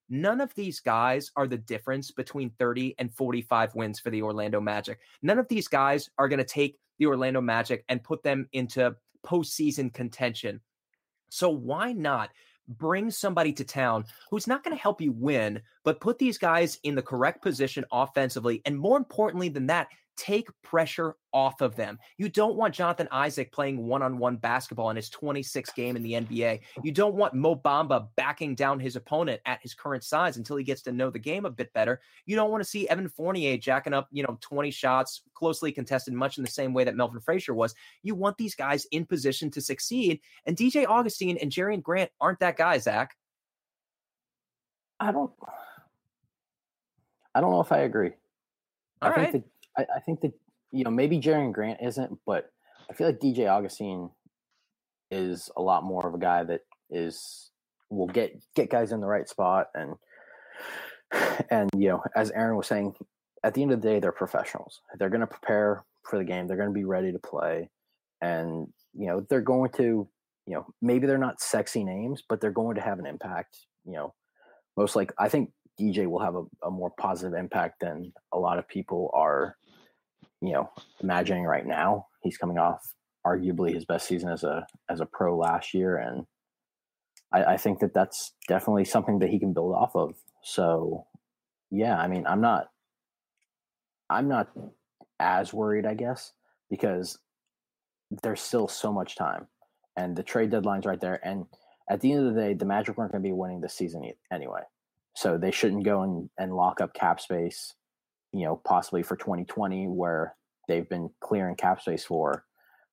None of these guys are the difference between thirty and forty-five wins for the Orlando Magic. None of these guys are going to take the Orlando Magic and put them into postseason contention. So why not bring somebody to town who's not going to help you win, but put these guys in the correct position offensively, and more importantly than that, take pressure off of them. You don't want Jonathan Isaac playing one-on-one basketball in his twenty-sixth game in the N B A. You don't want Mo Bamba backing down his opponent at his current size until he gets to know the game a bit better. You don't want to see Evan Fournier jacking up, you know, twenty shots, closely contested, much in the same way that Melvin Frazier was. You want these guys in position to succeed, and D J Augustine and Jerian Grant aren't that guy, Zach. I don't I don't know if I agree. All I right. think that I, I think that, you know, maybe Jerian Grant isn't, but I feel like D J Augustine is a lot more of a guy that is will get get guys in the right spot, and and you know, as Aaron was saying, at the end of the day, they're professionals. They're going to prepare for the game. They're going to be ready to play, and you know, they're going to, you know, maybe they're not sexy names, but they're going to have an impact. You know, most like I think D J will have a, a more positive impact than a lot of people are, you know, imagining right now. He's coming off arguably his best season as a as a pro last year, and I, I think that that's definitely something that he can build off of. So, yeah, I mean, I'm not, I'm not as worried, I guess, because there's still so much time, and the trade deadline's right there. And at the end of the day, the Magic weren't going to be winning this season anyway, so they shouldn't go and, and lock up cap space, you know, possibly for twenty twenty, where they've been clearing cap space for,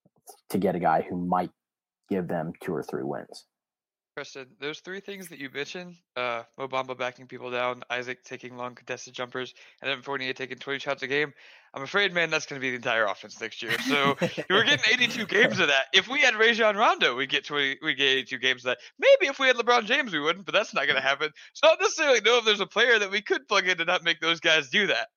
to get a guy who might give them two or three wins. Preston, those three things that you mentioned, uh, Mo Bamba backing people down, Isaac taking long contested jumpers, and Evan Fournier taking twenty shots a game, I'm afraid, man, that's going to be the entire offense next year. So we're getting eighty-two games of that. If we had Rajon Rondo, we'd get twenty, we'd get eighty-two games of that. Maybe if we had LeBron James, we wouldn't, but that's not going to happen. So I don't necessarily know if there's a player that we could plug in to not make those guys do that.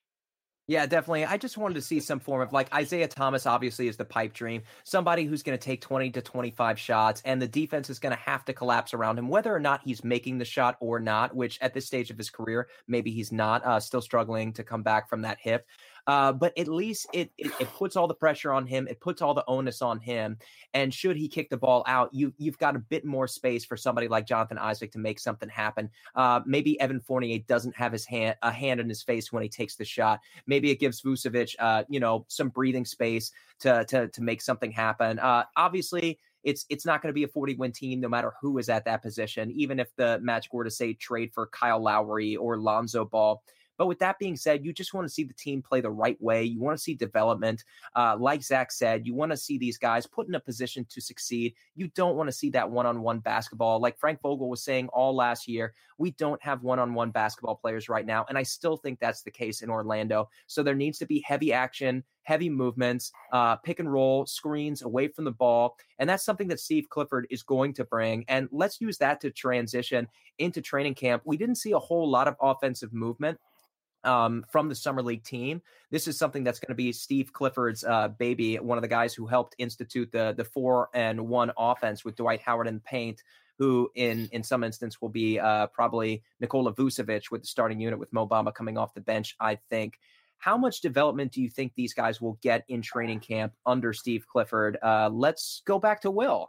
Yeah, definitely. I just wanted to see some form of, like, Isaiah Thomas obviously is the pipe dream, somebody who's going to take twenty to twenty-five shots, and the defense is going to have to collapse around him, whether or not he's making the shot or not, which at this stage of his career, maybe he's not, uh, still struggling to come back from that hip. Uh, but at least it, it it puts all the pressure on him. It puts all the onus on him. And should he kick the ball out, you, you've got a bit more space for somebody like Jonathan Isaac to make something happen. Uh, maybe Evan Fournier doesn't have his hand a hand in his face when he takes the shot. Maybe it gives Vucevic, uh, you know, some breathing space to to to make something happen. Uh, obviously, it's it's not going to be a forty-win team no matter who is at that position, even if the Magic were to, say, trade for Kyle Lowry or Lonzo Ball. But with that being said, you just want to see the team play the right way. You want to see development. Uh, like Zach said, you want to see these guys put in a position to succeed. You don't want to see that one-on-one basketball. Like Frank Vogel was saying all last year, we don't have one-on-one basketball players right now. And I still think that's the case in Orlando. So there needs to be heavy action, heavy movements, uh, pick and roll, screens away from the ball. And that's something that Steve Clifford is going to bring. And let's use that to transition into training camp. We didn't see a whole lot of offensive movement Um, from the Summer League team. This is something that's going to be Steve Clifford's uh, baby, one of the guys who helped institute the the four and one offense with Dwight Howard in the paint, who in in some instance will be uh, probably Nikola Vucevic with the starting unit with Mo Bamba coming off the bench, I think. How much development do you think these guys will get in training camp under Steve Clifford? Uh, let's go back to Will.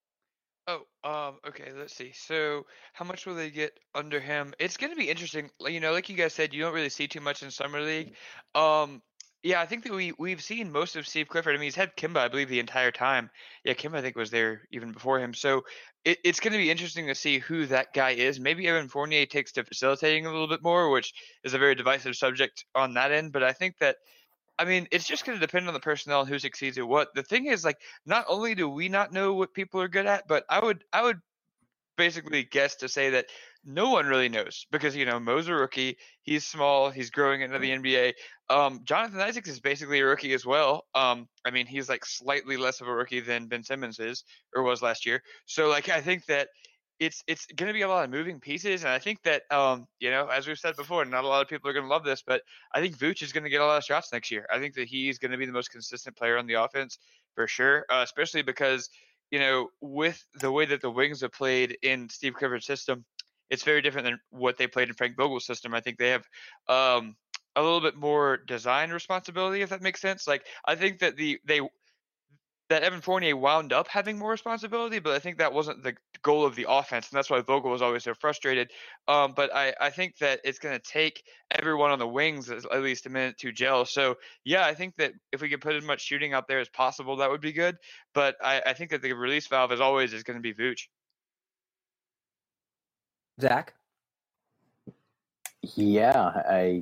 Oh, um, okay, let's see. So, how much will they get under him? It's going to be interesting. Like, You know, like you guys said, you don't really see too much in Summer League. Um, yeah, I think that we we've seen most of Steve Clifford. I mean, he's had Kimba, I believe, the entire time. Yeah, Kimba, I think, was there even before him. So, it, it's going to be interesting to see who that guy is. Maybe Evan Fournier takes to facilitating a little bit more, which is a very divisive subject on that end. But I think that I mean, it's just going to depend on the personnel and who succeeds at what. The thing is, like, not only do we not know what people are good at, but I would, I would basically guess to say that no one really knows because, you know, Mo's a rookie. He's small. He's growing into the N B A. Um, Jonathan Isaacs is basically a rookie as well. Um, I mean, he's like slightly less of a rookie than Ben Simmons is or was last year. So, like, I think that it's it's going to be a lot of moving pieces, and I think that um you know, as we've said before, not a lot of people are going to love this, but I think Vooch is going to get a lot of shots next year. I think that he's going to be the most consistent player on the offense for sure, uh, especially because, you know, with the way that the wings have played in Steve Clifford's system, it's very different than what they played in Frank Vogel's system. I think they have um, a little bit more design responsibility, if that makes sense. Like I think that the they that Evan Fournier wound up having more responsibility, but I think that wasn't the goal of the offense, and that's why Vogel was always so frustrated. Um, but I, I think that it's going to take everyone on the wings at least a minute to gel. So yeah, I think that if we could put as much shooting out there as possible, that would be good. But I, I think that the release valve, as always, is going to be Vooch. Zach? Yeah, I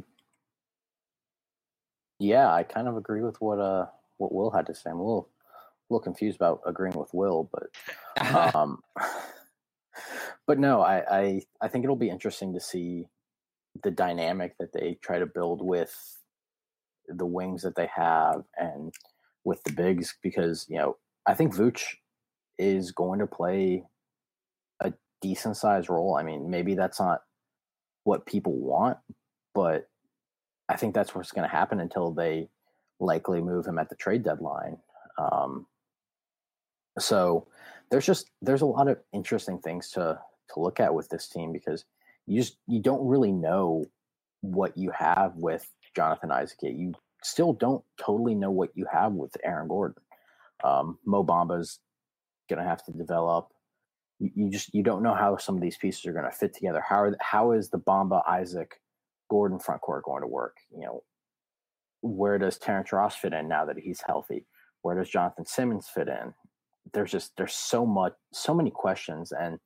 yeah, I kind of agree with what uh what Will had to say. I'm a little, a little confused about agreeing with Will, but um, but no, I, I I think it'll be interesting to see the dynamic that they try to build with the wings that they have and with the bigs, because you know I think Vooch is going to play a decent sized role. I mean, maybe that's not what people want, but I think that's what's going to happen until they likely move him at the trade deadline. Um, so there's just there's a lot of interesting things to to look at with this team, because you just you don't really know what you have with Jonathan Isaac. You still don't totally know what you have with Aaron Gordon. Um, Mo Bamba's going to have to develop. You, you just you don't know how some of these pieces are going to fit together. How are, how is the Bamba, Isaac, Gordon front court going to work? You know, where does Terrence Ross fit in now that he's healthy? Where does Jonathan Simmons fit in? There's just there's so much, so many questions, and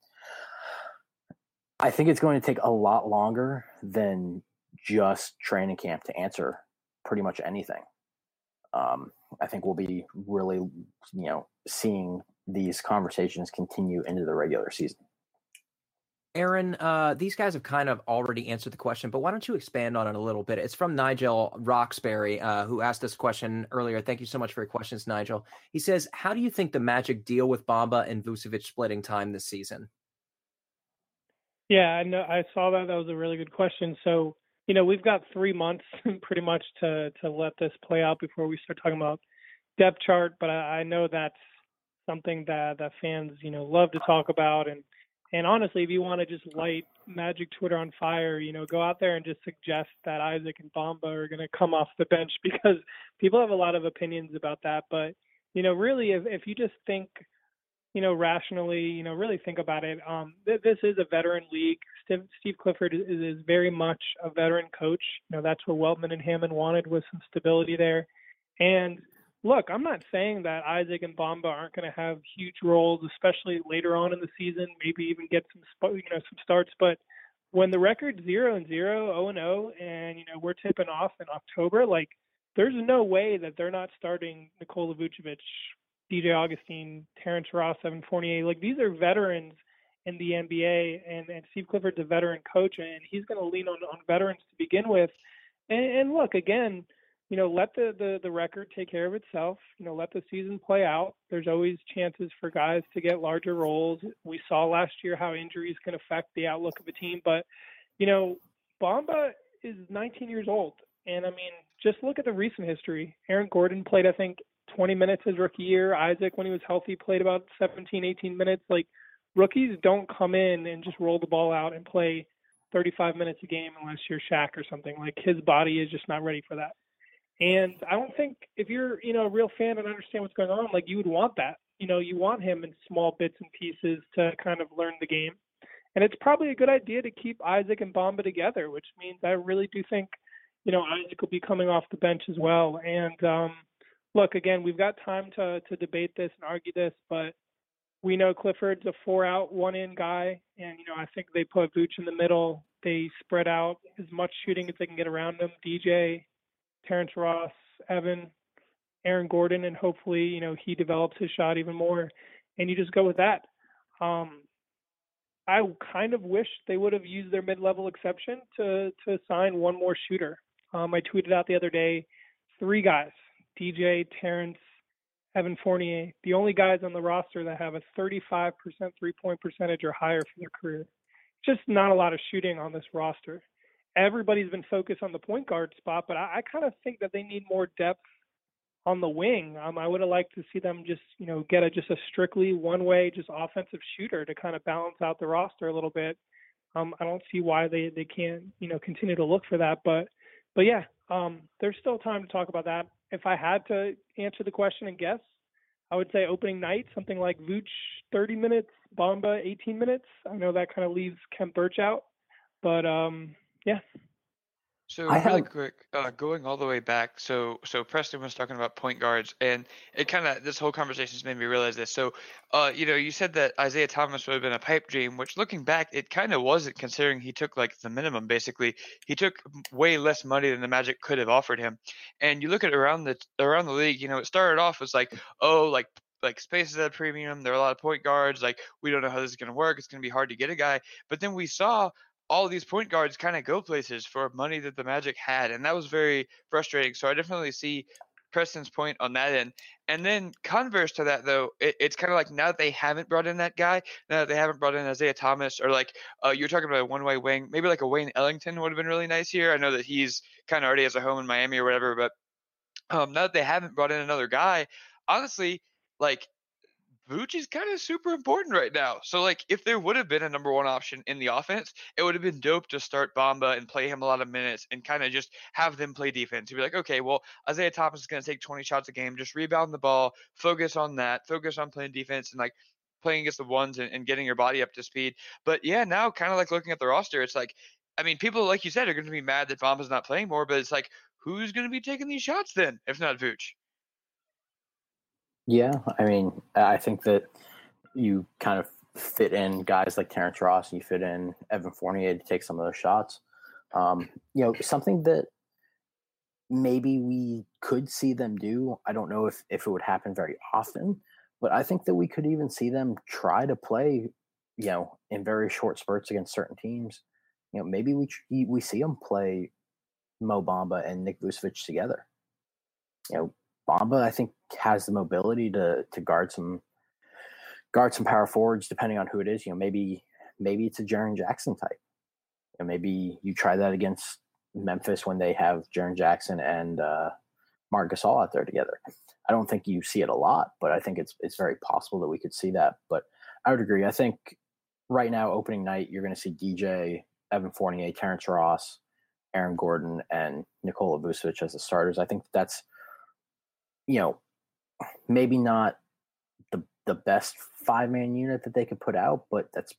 I think it's going to take a lot longer than just training camp to answer pretty much anything. Um, I think we'll be really, you know, seeing these conversations continue into the regular season. Aaron, uh, these guys have kind of already answered the question, but why don't you expand on it a little bit? It's from Nigel Roxbury, uh, who asked this question earlier. Thank you so much for your questions, Nigel. He says, how do you think the Magic deal with Bamba and Vucevic splitting time this season? Yeah, I know. I saw that. That was a really good question. So, you know, we've got three months pretty much to to let this play out before we start talking about depth chart. But I, I know that's something that, that fans, you know, love to talk about. And And honestly, if you want to just light Magic Twitter on fire, you know, go out there and just suggest that Isaac and Bamba are going to come off the bench, because people have a lot of opinions about that. But, you know, really, if, if you just think, you know, rationally, you know, really think about it, um, th- this is a veteran league. Steve, Steve Clifford is, is very much a veteran coach. You know, that's what Weltman and Hammond wanted, was some stability there. And look, I'm not saying that Isaac and Bamba aren't going to have huge roles, especially later on in the season, maybe even get some, you know, some starts. But when the record's zero and zero, oh and oh, and you know we're tipping off in October, like there's no way that they're not starting Nikola Vucevic, D J Augustine, Terrence Ross, Evan Fournier. Like these are veterans in the N B A, and, and Steve Clifford's a veteran coach, and he's going to lean on, on veterans to begin with. And, and look, again, you know, let the, the, the record take care of itself. You know, let the season play out. There's always chances for guys to get larger roles. We saw last year how injuries can affect the outlook of a team. But, you know, Bamba is nineteen years old. And, I mean, just look at the recent history. Aaron Gordon played, I think, twenty minutes his rookie year. Isaac, when he was healthy, played about seventeen, eighteen minutes. Like, rookies don't come in and just roll the ball out and play thirty-five minutes a game unless you're Shaq or something. Like, his body is just not ready for that. And I don't think if you're, you know, a real fan and understand what's going on, like you would want that. You know, you want him in small bits and pieces to kind of learn the game. And it's probably a good idea to keep Isaac and Bamba together, which means I really do think, you know, Isaac will be coming off the bench as well. And um, look, again, we've got time to to debate this and argue this, but we know Clifford's a four-out, one-in guy. And, you know, I think they put Vooch in the middle. They spread out as much shooting as they can get around him. D J, Terrence Ross, Evan, Aaron Gordon, and hopefully, you know, he develops his shot even more. And you just go with that. Um, I kind of wish they would have used their mid-level exception to to sign one more shooter. Um, I tweeted out the other day, three guys, D J, Terrence, Evan Fournier, the only guys on the roster that have a thirty-five percent three-point percentage or higher for their career. Just not a lot of shooting on this roster. Everybody's been focused on the point guard spot, but I, I kind of think that they need more depth on the wing. Um, I would have liked to see them just, you know, get a just a strictly one-way, just offensive shooter to kind of balance out the roster a little bit. Um, I don't see why they, they can't, you know, continue to look for that. But, but yeah, um, there's still time to talk about that. If I had to answer the question and guess, I would say opening night, something like Vooch thirty minutes, Bamba eighteen minutes. I know that kind of leaves Khem Birch out, but um, yeah. So I really have quick, uh, going all the way back. So so Preston was talking about point guards, and it kind of this whole conversation has made me realize this. So, uh, you know, you said that Isaiah Thomas would have been a pipe dream, which looking back, it kind of wasn't, considering he took like the minimum. Basically, he took way less money than the Magic could have offered him. And you look at around the around the league, you know, it started off as like, oh, like like space is at a premium. There are a lot of point guards. Like we don't know how this is going to work. It's going to be hard to get a guy. But then we saw all these point guards kind of go places for money that the Magic had, and that was very frustrating. So I definitely see Preston's point on that end. And then converse to that, though, it, it's kind of like now that they haven't brought in that guy, now that they haven't brought in Isaiah Thomas, or like uh, you're talking about a one-way wing, maybe like a Wayne Ellington would have been really nice here. I know that he's kind of already has a home in Miami or whatever, but um, now that they haven't brought in another guy, honestly, like Vooch is kind of super important right now. So, like, if there would have been a number one option in the offense, it would have been dope to start Bamba and play him a lot of minutes and kind of just have them play defense. You'd be like, okay, well, Isaiah Thomas is going to take twenty shots a game, just rebound the ball, focus on that, focus on playing defense and, like, playing against the ones and, and getting your body up to speed. But, yeah, now kind of like looking at the roster, it's like, I mean, people, like you said, are going to be mad that Bamba's not playing more, but it's like, who's going to be taking these shots then, if not Vooch? Yeah, I mean, I think that you kind of fit in guys like Terrence Ross, and you fit in Evan Fournier to take some of those shots. Um, you know, something that maybe we could see them do. I don't know if, if it would happen very often, but I think that we could even see them try to play, you know, in very short spurts against certain teams. You know, maybe we we see them play Mo Bamba and Nick Vucevic together. You know, Bamba, I think, has the mobility to to guard some guard some power forwards, depending on who it is. You know, maybe maybe it's a Jaren Jackson type. And maybe you try that against Memphis when they have Jaren Jackson and uh, Marc Gasol out there together. I don't think you see it a lot, but I think it's it's very possible that we could see that. But I would agree. I think right now, opening night, you're going to see D J, Evan Fournier, Terrence Ross, Aaron Gordon, and Nikola Vucevic as the starters. I think that's, you know, maybe not the the best five-man unit that they could put out, but that's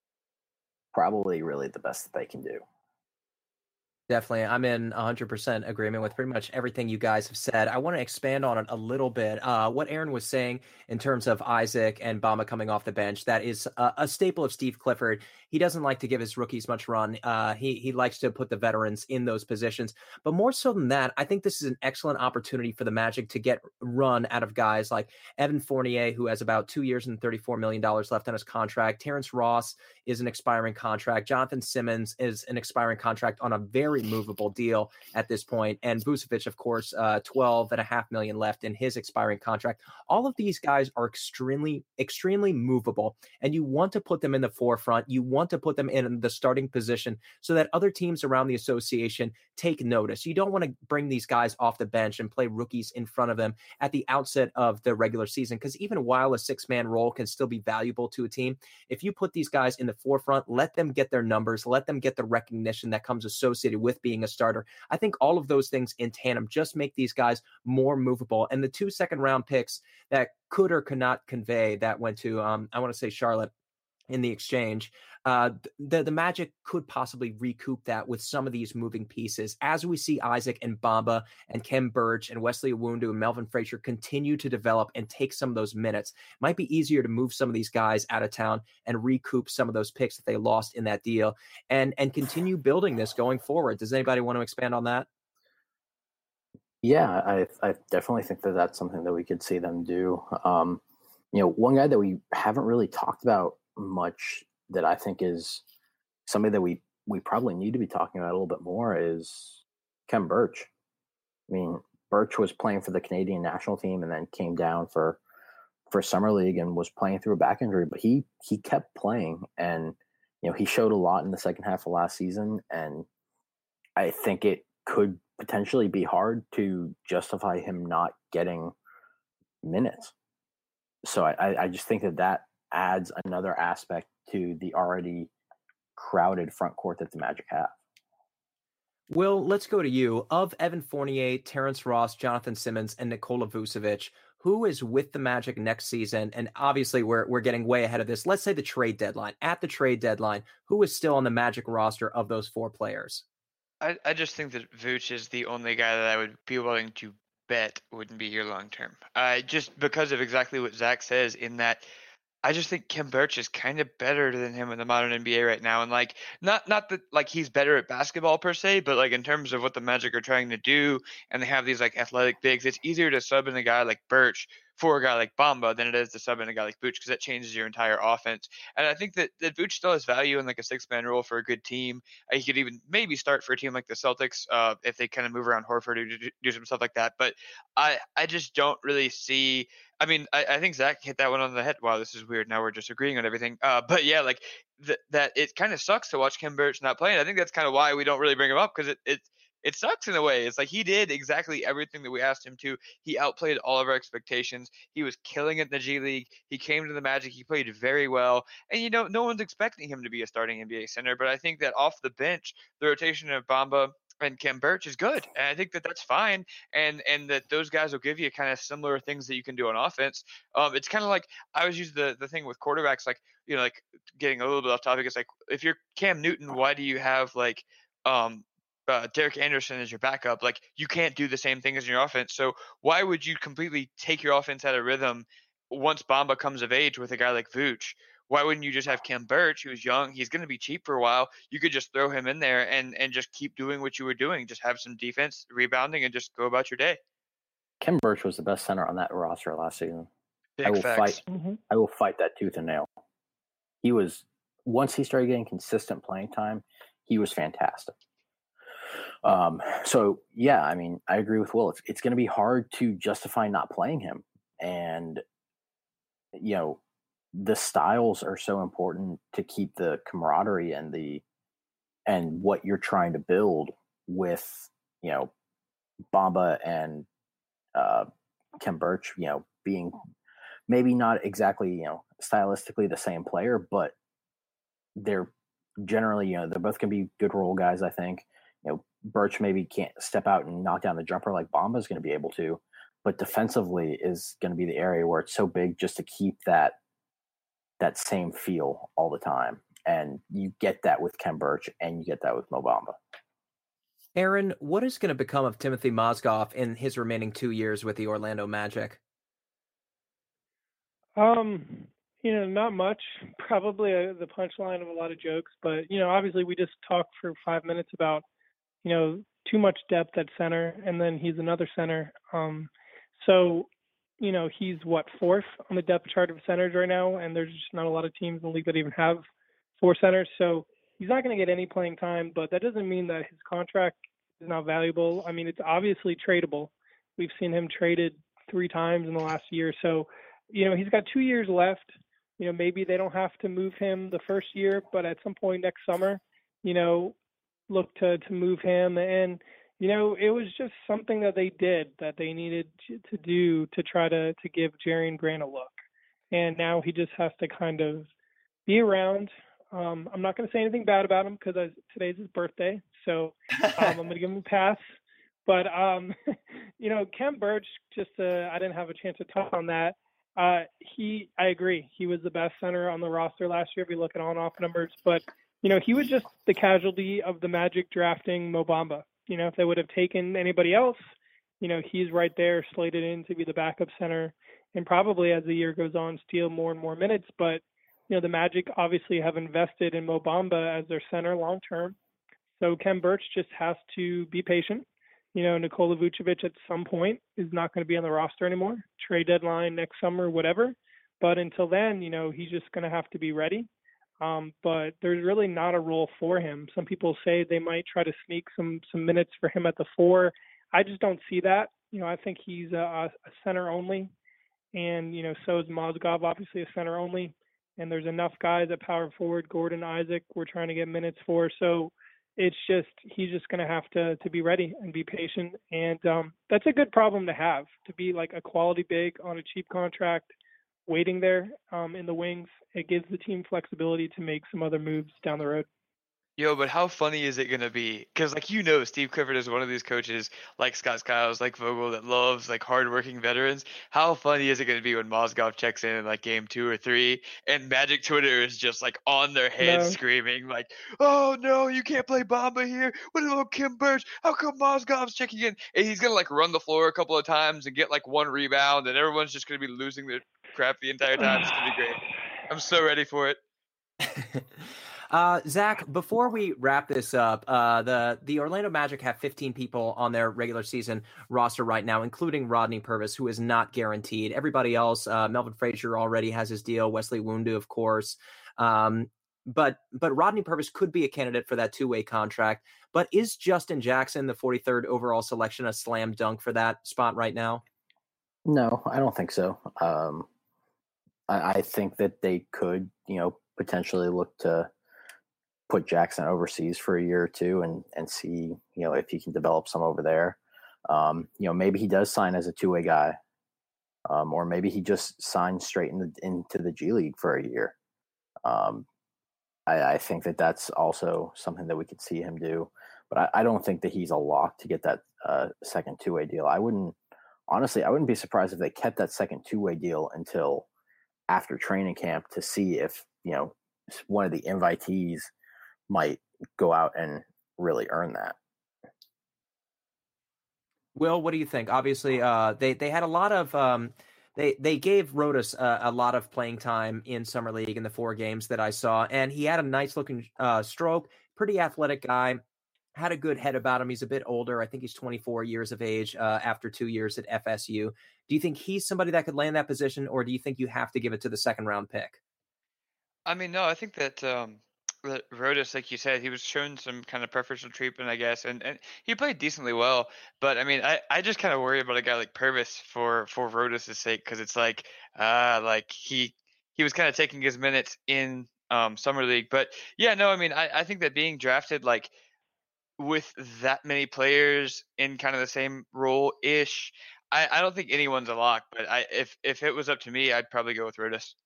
probably really the best that they can do. Definitely. I'm in one hundred percent agreement with pretty much everything you guys have said. I want to expand on it a little bit. Uh, what Aaron was saying in terms of Isaac and Bamba coming off the bench, that is a, a staple of Steve Clifford. He doesn't like to give his rookies much run. Uh, he, he likes to put the veterans in those positions. But more so than that, I think this is an excellent opportunity for the Magic to get run out of guys like Evan Fournier, who has about two years and thirty-four million dollars left on his contract. Terrence Ross is an expiring contract. Jonathan Simmons is an expiring contract on a very movable deal at this point. And Vucevic, of course, uh, twelve and a half million left in his expiring contract. All of these guys are extremely, extremely movable. And you want to put them in the forefront. You want to put them in the starting position so that other teams around the association take notice. You don't want to bring these guys off the bench and play rookies in front of them at the outset of the regular season. Because even while a six-man role can still be valuable to a team, if you put these guys in the forefront, let them get their numbers, let them get the recognition that comes associated with being a starter. I think all of those things in tandem just make these guys more movable. And the two second round picks that could or could not convey that went to, um, I want to say Charlotte in the exchange, uh, the, the Magic could possibly recoup that with some of these moving pieces. As we see Isaac and Bamba and Khem Birch and Wesley Iwundu and Melvin Frazier continue to develop and take some of those minutes, it might be easier to move some of these guys out of town and recoup some of those picks that they lost in that deal and, and continue building this going forward. Does anybody want to expand on that? Yeah, I, I definitely think that that's something that we could see them do. Um, you know, one guy that we haven't really talked about much that I think is somebody that we, we probably need to be talking about a little bit more is Khem Birch. I mean, Birch was playing for the Canadian national team and then came down for for Summer League and was playing through a back injury, but he he kept playing and, you know, he showed a lot in the second half of last season, and I think it could potentially be hard to justify him not getting minutes. So I, I just think that that adds another aspect to the already crowded front court that the Magic have. Will, let's go to you. Of Evan Fournier, Terrence Ross, Jonathan Simmons, and Nikola Vucevic, who is with the Magic next season? And obviously, we're we're getting way ahead of this. Let's say the trade deadline. At the trade deadline, who is still on the Magic roster of those four players? I, I just think that Vooch is the only guy that I would be willing to bet wouldn't be here long term. Uh, just because of exactly what Zach says, in that I just think Khem Birch is kind of better than him in the modern N B A right now. And like, not not that like he's better at basketball per se, but like in terms of what the Magic are trying to do, and they have these like athletic bigs, it's easier to sub in a guy like Birch for a guy like Bamba than it is to sub in a guy like Vooch, because that changes your entire offense. And I think that, that Vooch still has value in like a six-man role for a good team. Uh, he could even maybe start for a team like the Celtics uh, if they kind of move around Horford or do, do some stuff like that. But I, I just don't really see – I mean, I, I think Zach hit that one on the head. Wow, this is weird. Now we're just agreeing on everything. Uh, but yeah, like th- that it kind of sucks to watch Khem Birch not playing. I think that's kind of why we don't really bring him up, because it, it – It sucks in a way. It's like he did exactly everything that we asked him to. He outplayed all of our expectations. He was killing it in the G League. He came to the Magic. He played very well. And, you know, no one's expecting him to be a starting N B A center. But I think that off the bench, the rotation of Bamba and Khem Birch is good. And I think that that's fine. And and that those guys will give you kind of similar things that you can do on offense. Um, it's kind of like I always use the, the thing with quarterbacks, like, you know, like getting a little bit off topic. It's like, if you're Cam Newton, why do you have like um, – Uh, Derek Anderson as your backup? Like, you can't do the same thing as your offense. So why would you completely take your offense out of rhythm once Bamba comes of age with a guy like Vooch? Why wouldn't you just have Khem Birch, who's young? He's going to be cheap for a while. You could just throw him in there and and just keep doing what you were doing. Just have some defense, rebounding, and just go about your day. Khem Birch was the best center on that roster last season. Big I will facts. fight. Mm-hmm. I will fight that tooth and nail. He was once he started getting consistent playing time, he was fantastic. Um, so yeah, I mean, I agree with Will. It's it's going to be hard to justify not playing him, and you know, the styles are so important to keep the camaraderie and the and what you're trying to build with, you know, Bamba and uh, Khem Birch, you know, being maybe not exactly, you know, stylistically the same player, but they're generally, you know, they're both going to be good role guys, I think. You know, Birch maybe can't step out and knock down the jumper like Bamba is going to be able to, but defensively is going to be the area where it's so big just to keep that that same feel all the time. And you get that with Khem Birch and you get that with Mo Bamba. Aaron, what is going to become of Timothy Mozgov in his remaining two years with the Orlando Magic? Um, you know, not much. Probably a, the punchline of a lot of jokes, but you know, obviously we just talked for five minutes about, you know, too much depth at center, and then he's another center. Um, so, you know, he's what, fourth on the depth chart of centers right now, and there's just not a lot of teams in the league that even have four centers. So he's not going to get any playing time, but that doesn't mean that his contract is not valuable. I mean, it's obviously tradable. We've seen him traded three times in the last year. So, you know, he's got two years left. You know, maybe they don't have to move him the first year, but at some point next summer, you know, look to, to move him. And, you know, it was just something that they did that they needed to do to try to, to give Jerian Grant a look. And now he just has to kind of be around. Um, I'm not going to say anything bad about him because today's his birthday. So um, I'm going to give him a pass. But, um, you know, Khem Birch, just uh, I didn't have a chance to talk on that. Uh, he, I agree. He was the best center on the roster last year if you look at on-off numbers. But, you know, he was just the casualty of the Magic drafting Mo Bamba. You know, if they would have taken anybody else, you know, he's right there slated in to be the backup center and probably as the year goes on steal more and more minutes. But, you know, the Magic obviously have invested in Mo Bamba as their center long-term. So Khem Birch just has to be patient. You know, Nikola Vucevic at some point is not going to be on the roster anymore. Trade deadline next summer, whatever. But until then, you know, he's just going to have to be ready. Um, but there's really not a role for him. Some people say they might try to sneak some some minutes for him at the four. I just don't see that. You know, I think he's a, a center only. And, you know, so is Mozgov, obviously a center only. And there's enough guys at power forward, Gordon, Isaac, we're trying to get minutes for. So it's just, he's just going to have to to be ready and be patient. And um, that's a good problem to have, to be like a quality big on a cheap contract, waiting there um, in the wings. It gives the team flexibility to make some other moves down the road. Yo, but how funny is it gonna be? Because like you know, Steve Clifford is one of these coaches, like Scott Skiles, like Vogel, that loves like hardworking veterans. How funny is it gonna be when Mozgov checks in in like game two or three, and Magic Twitter is just like on their heads No. screaming like, "Oh no, you can't play Bamba here. What about Kim Birch? How come Mozgov's checking in?" And he's gonna like run the floor a couple of times and get like one rebound, and everyone's just gonna be losing their crap the entire time. It's gonna be great. I'm so ready for it. Uh, Zach, before we wrap this up, uh, the, the Orlando Magic have fifteen people on their regular season roster right now, including Rodney Purvis, who is not guaranteed. Everybody else, uh, Melvin Frazier already has his deal. Wesley Wundu, of course. Um, but, but Rodney Purvis could be a candidate for that two-way contract. But is Justin Jackson, the forty-third overall selection, a slam dunk for that spot right now? No, I don't think so. Um, I, I think that they could, you know, potentially look to put Jackson overseas for a year or two and, and see, you know, if he can develop some over there. Um, you know, maybe he does sign as a two-way guy, um, or maybe he just signs straight in the, into the G League for a year. Um, I, I think that that's also something that we could see him do, but I, I don't think that he's a lock to get that uh, second two-way deal. I wouldn't, honestly, I wouldn't be surprised if they kept that second two-way deal until after training camp to see if, you know, one of the invitees might go out and really earn that. Will, what do you think? Obviously, uh, they they had a lot of um, they they gave Rodas uh, a lot of playing time in summer league in the four games that I saw, and he had a nice looking uh, stroke, pretty athletic guy, had a good head about him. He's a bit older. I think he's twenty-four years of age uh, after two years at F S U. Do you think he's somebody that could land that position, or do you think you have to give it to the second round pick? I mean, no, I think that um, that Rodas, like you said, he was shown some kind of preferential treatment, I guess, and, and he played decently well. But I mean, I, I just kind of worry about a guy like Purvis for for Rodas' sake, because it's like, uh, like he he was kind of taking his minutes in um, summer league. But yeah, no, I mean, I, I think that being drafted like with that many players in kind of the same role ish, I, I don't think anyone's a lock. But I if if it was up to me, I'd probably go with Rodas.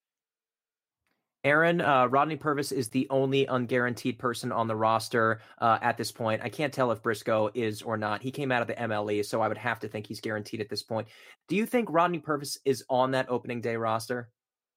Aaron, uh, Rodney Purvis is the only unguaranteed person on the roster uh, at this point. I can't tell if Briscoe is or not. He came out of the M L E, so I would have to think he's guaranteed at this point. Do you think Rodney Purvis is on that opening day roster?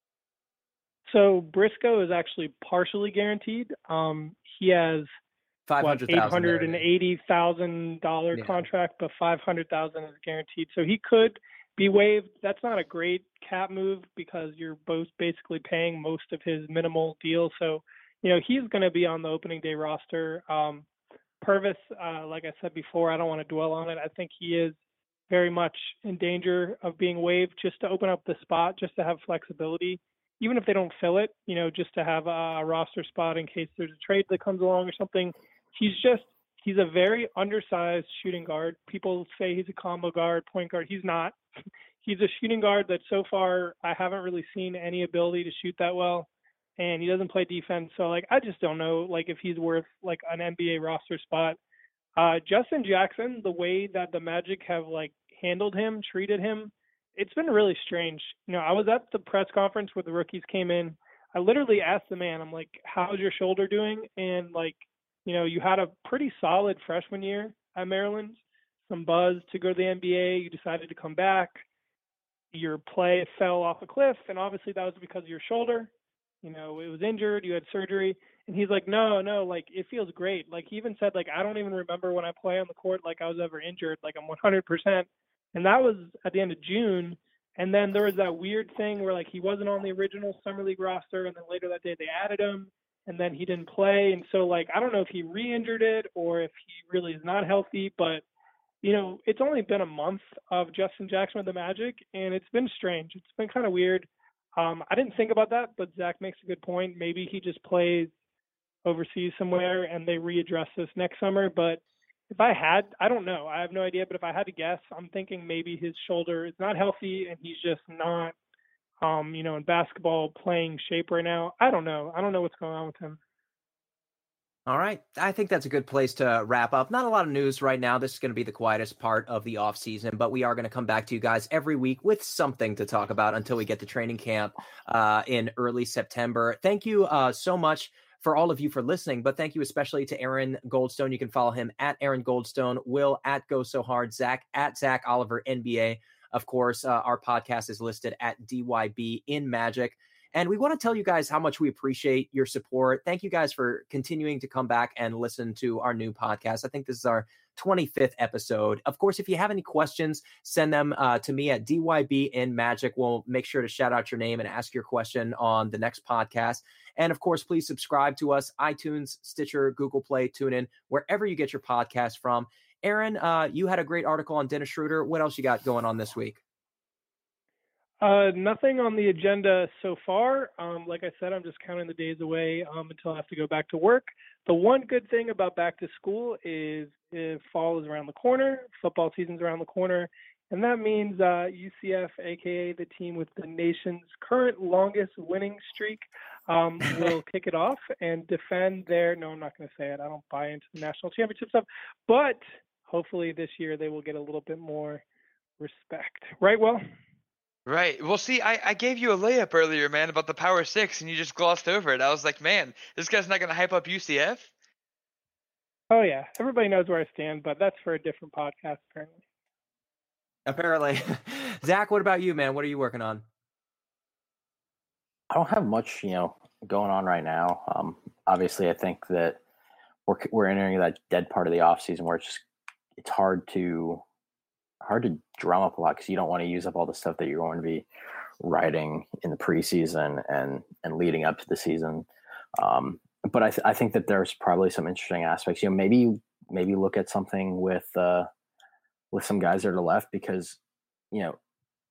So Briscoe is actually partially guaranteed. Um, he has what eight hundred and eighty thousand dollar yeah. contract, but five hundred thousand is guaranteed. So he could be waived. That's not a great cap move because you're both basically paying most of his minimal deal. So, you know, he's going to be on the opening day roster. Um, Purvis, uh, like I said before, I don't want to dwell on it. I think he is very much in danger of being waived just to open up the spot, just to have flexibility, even if they don't fill it, you know, just to have a, a roster spot in case there's a trade that comes along or something. He's just, he's a very undersized shooting guard. People say he's a combo guard, point guard. He's not. He's a shooting guard that so far I haven't really seen any ability to shoot that well, and he doesn't play defense. So, like, I just don't know, like, if he's worth, like, an N B A roster spot. Uh, Justin Jackson, the way that the Magic have, like, handled him, treated him, it's been really strange. You know, I was at the press conference where the rookies came in. I literally asked the man, I'm like, how's your shoulder doing? And, like, you know, you had a pretty solid freshman year at Maryland, some buzz to go to the N B A. You decided to come back. Your play fell off a cliff, and obviously that was because of your shoulder. You know, it was injured. You had surgery. And he's like, no, no, like, it feels great. Like, he even said, like, I don't even remember when I play on the court like I was ever injured. Like, I'm one hundred percent. And that was at the end of June. And then there was that weird thing where, like, he wasn't on the original Summer League roster, and then later that day they added him, and then he didn't play. And so, like, I don't know if he re-injured it or if he really is not healthy, but, you know, it's only been a month of Justin Jackson with the Magic, and it's been strange. It's been kind of weird. Um, I didn't think about that, but Zach makes a good point. Maybe he just plays overseas somewhere and they readdress this next summer. But if I had, I don't know. I have no idea. But if I had to guess, I'm thinking maybe his shoulder is not healthy and he's just not, um, you know, in basketball playing shape right now. I don't know. I don't know what's going on with him. All right. I think that's a good place to wrap up. Not a lot of news right now. This is going to be the quietest part of the off season, but we are going to come back to you guys every week with something to talk about until we get to training camp uh, in early September. Thank you uh, so much for all of you for listening, but thank you especially to Aaron Goldstone. You can follow him at Aaron Goldstone, Will at Go So Hard, Zach at Zach Oliver N B A. Of course, uh, our podcast is listed at D Y B in Magic. And we want to tell you guys how much we appreciate your support. Thank you guys for continuing to come back and listen to our new podcast. I think this is our twenty-fifth episode. Of course, if you have any questions, send them uh, to me at D Y B in Magic. We'll make sure to shout out your name and ask your question on the next podcast. And of course, please subscribe to us, iTunes, Stitcher, Google Play, TuneIn, wherever you get your podcast from. Aaron, uh, you had a great article on Dennis Schroeder. What else you got going on this week? Uh, nothing on the agenda so far. Um, like I said, I'm just counting the days away um, until I have to go back to work. The one good thing about back to school is if fall is around the corner, football season's around the corner, and that means uh, U C F, aka the team with the nation's current longest winning streak, um, will kick it off and defend their. No, I'm not going to say it. I don't buy into the national championship stuff, but hopefully this year they will get a little bit more respect. Right, Will? Right. Well, see, I, I gave you a layup earlier, man, about the Power Six, and you just glossed over it. I was like, man, this guy's not going to hype up U C F? Oh, yeah. Everybody knows where I stand, but that's for a different podcast, apparently. Apparently. Zach, what about you, man? What are you working on? I don't have much, you know, going on right now. Um, obviously, I think that we're we're entering that dead part of the off season where it's just it's hard to hard to drum up a lot because you don't want to use up all the stuff that you're going to be writing in the preseason and and leading up to the season. Um, but I, th- I think that there's probably some interesting aspects. You know, maybe maybe look at something with uh, with some guys that are left because you know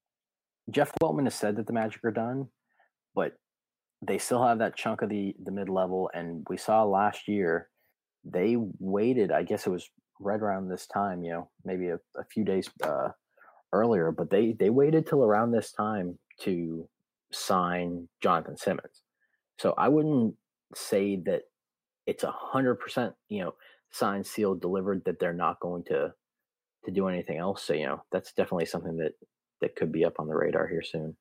Jeff Weltman has said that the Magic are done, but they still have that chunk of the the mid level. And we saw last year they waited. I guess it was right around this time, you know, maybe a, a few days uh, earlier, but they, they waited till around this time to sign Jonathan Simmons. So I wouldn't say that it's a hundred percent, you know, signed, sealed, delivered, that they're not going to, to do anything else. So, you know, that's definitely something that, that could be up on the radar here soon.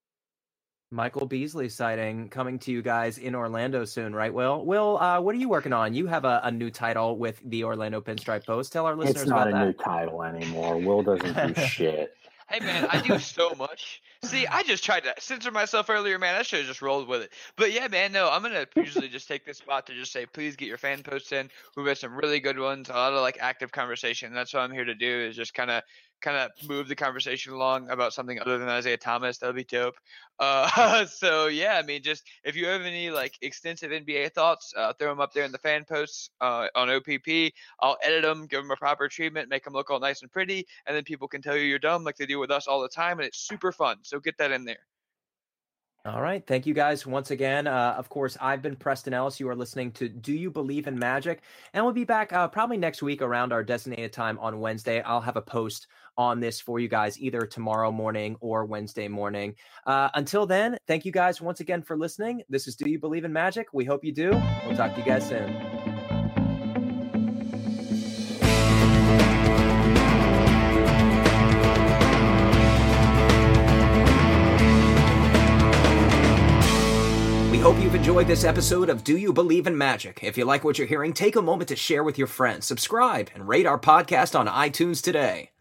Michael Beasley sighting coming to you guys in Orlando soon, right, Will? Will, uh, what are you working on? You have a, a new title with the Orlando Pinstripe Post. Tell our listeners about that. It's not a new title anymore. Will doesn't do shit. Hey, man, I do so much. See, I just tried to censor myself earlier, man. I should have just rolled with it. But, yeah, man, no, I'm going to usually just take this spot to just say, please get your fan posts in. We've had some really good ones, a lot of, like, active conversation. That's what I'm here to do is just kind of kind of move the conversation along about something other than Isaiah Thomas. That'll be dope. Uh, so, yeah, I mean, just if you have any, like, extensive N B A thoughts, uh, throw them up there in the fan posts uh, on O P P. I'll edit them, give them a proper treatment, make them look all nice and pretty, and then people can tell you you're dumb like they do with us all the time, and it's super fun. So get that in there. All right. Thank you guys once again. Uh, of course, I've been Preston Ellis. You are listening to Do You Believe in Magic? And we'll be back uh, probably next week around our designated time on Wednesday. I'll have a post on this for you guys either tomorrow morning or Wednesday morning. Uh, until then, thank you guys once again for listening. This is Do You Believe in Magic? We hope you do. We'll talk to you guys soon. We hope you've enjoyed this episode of Do You Believe in Magic? If you like what you're hearing, take a moment to share with your friends, subscribe, and rate our podcast on iTunes today.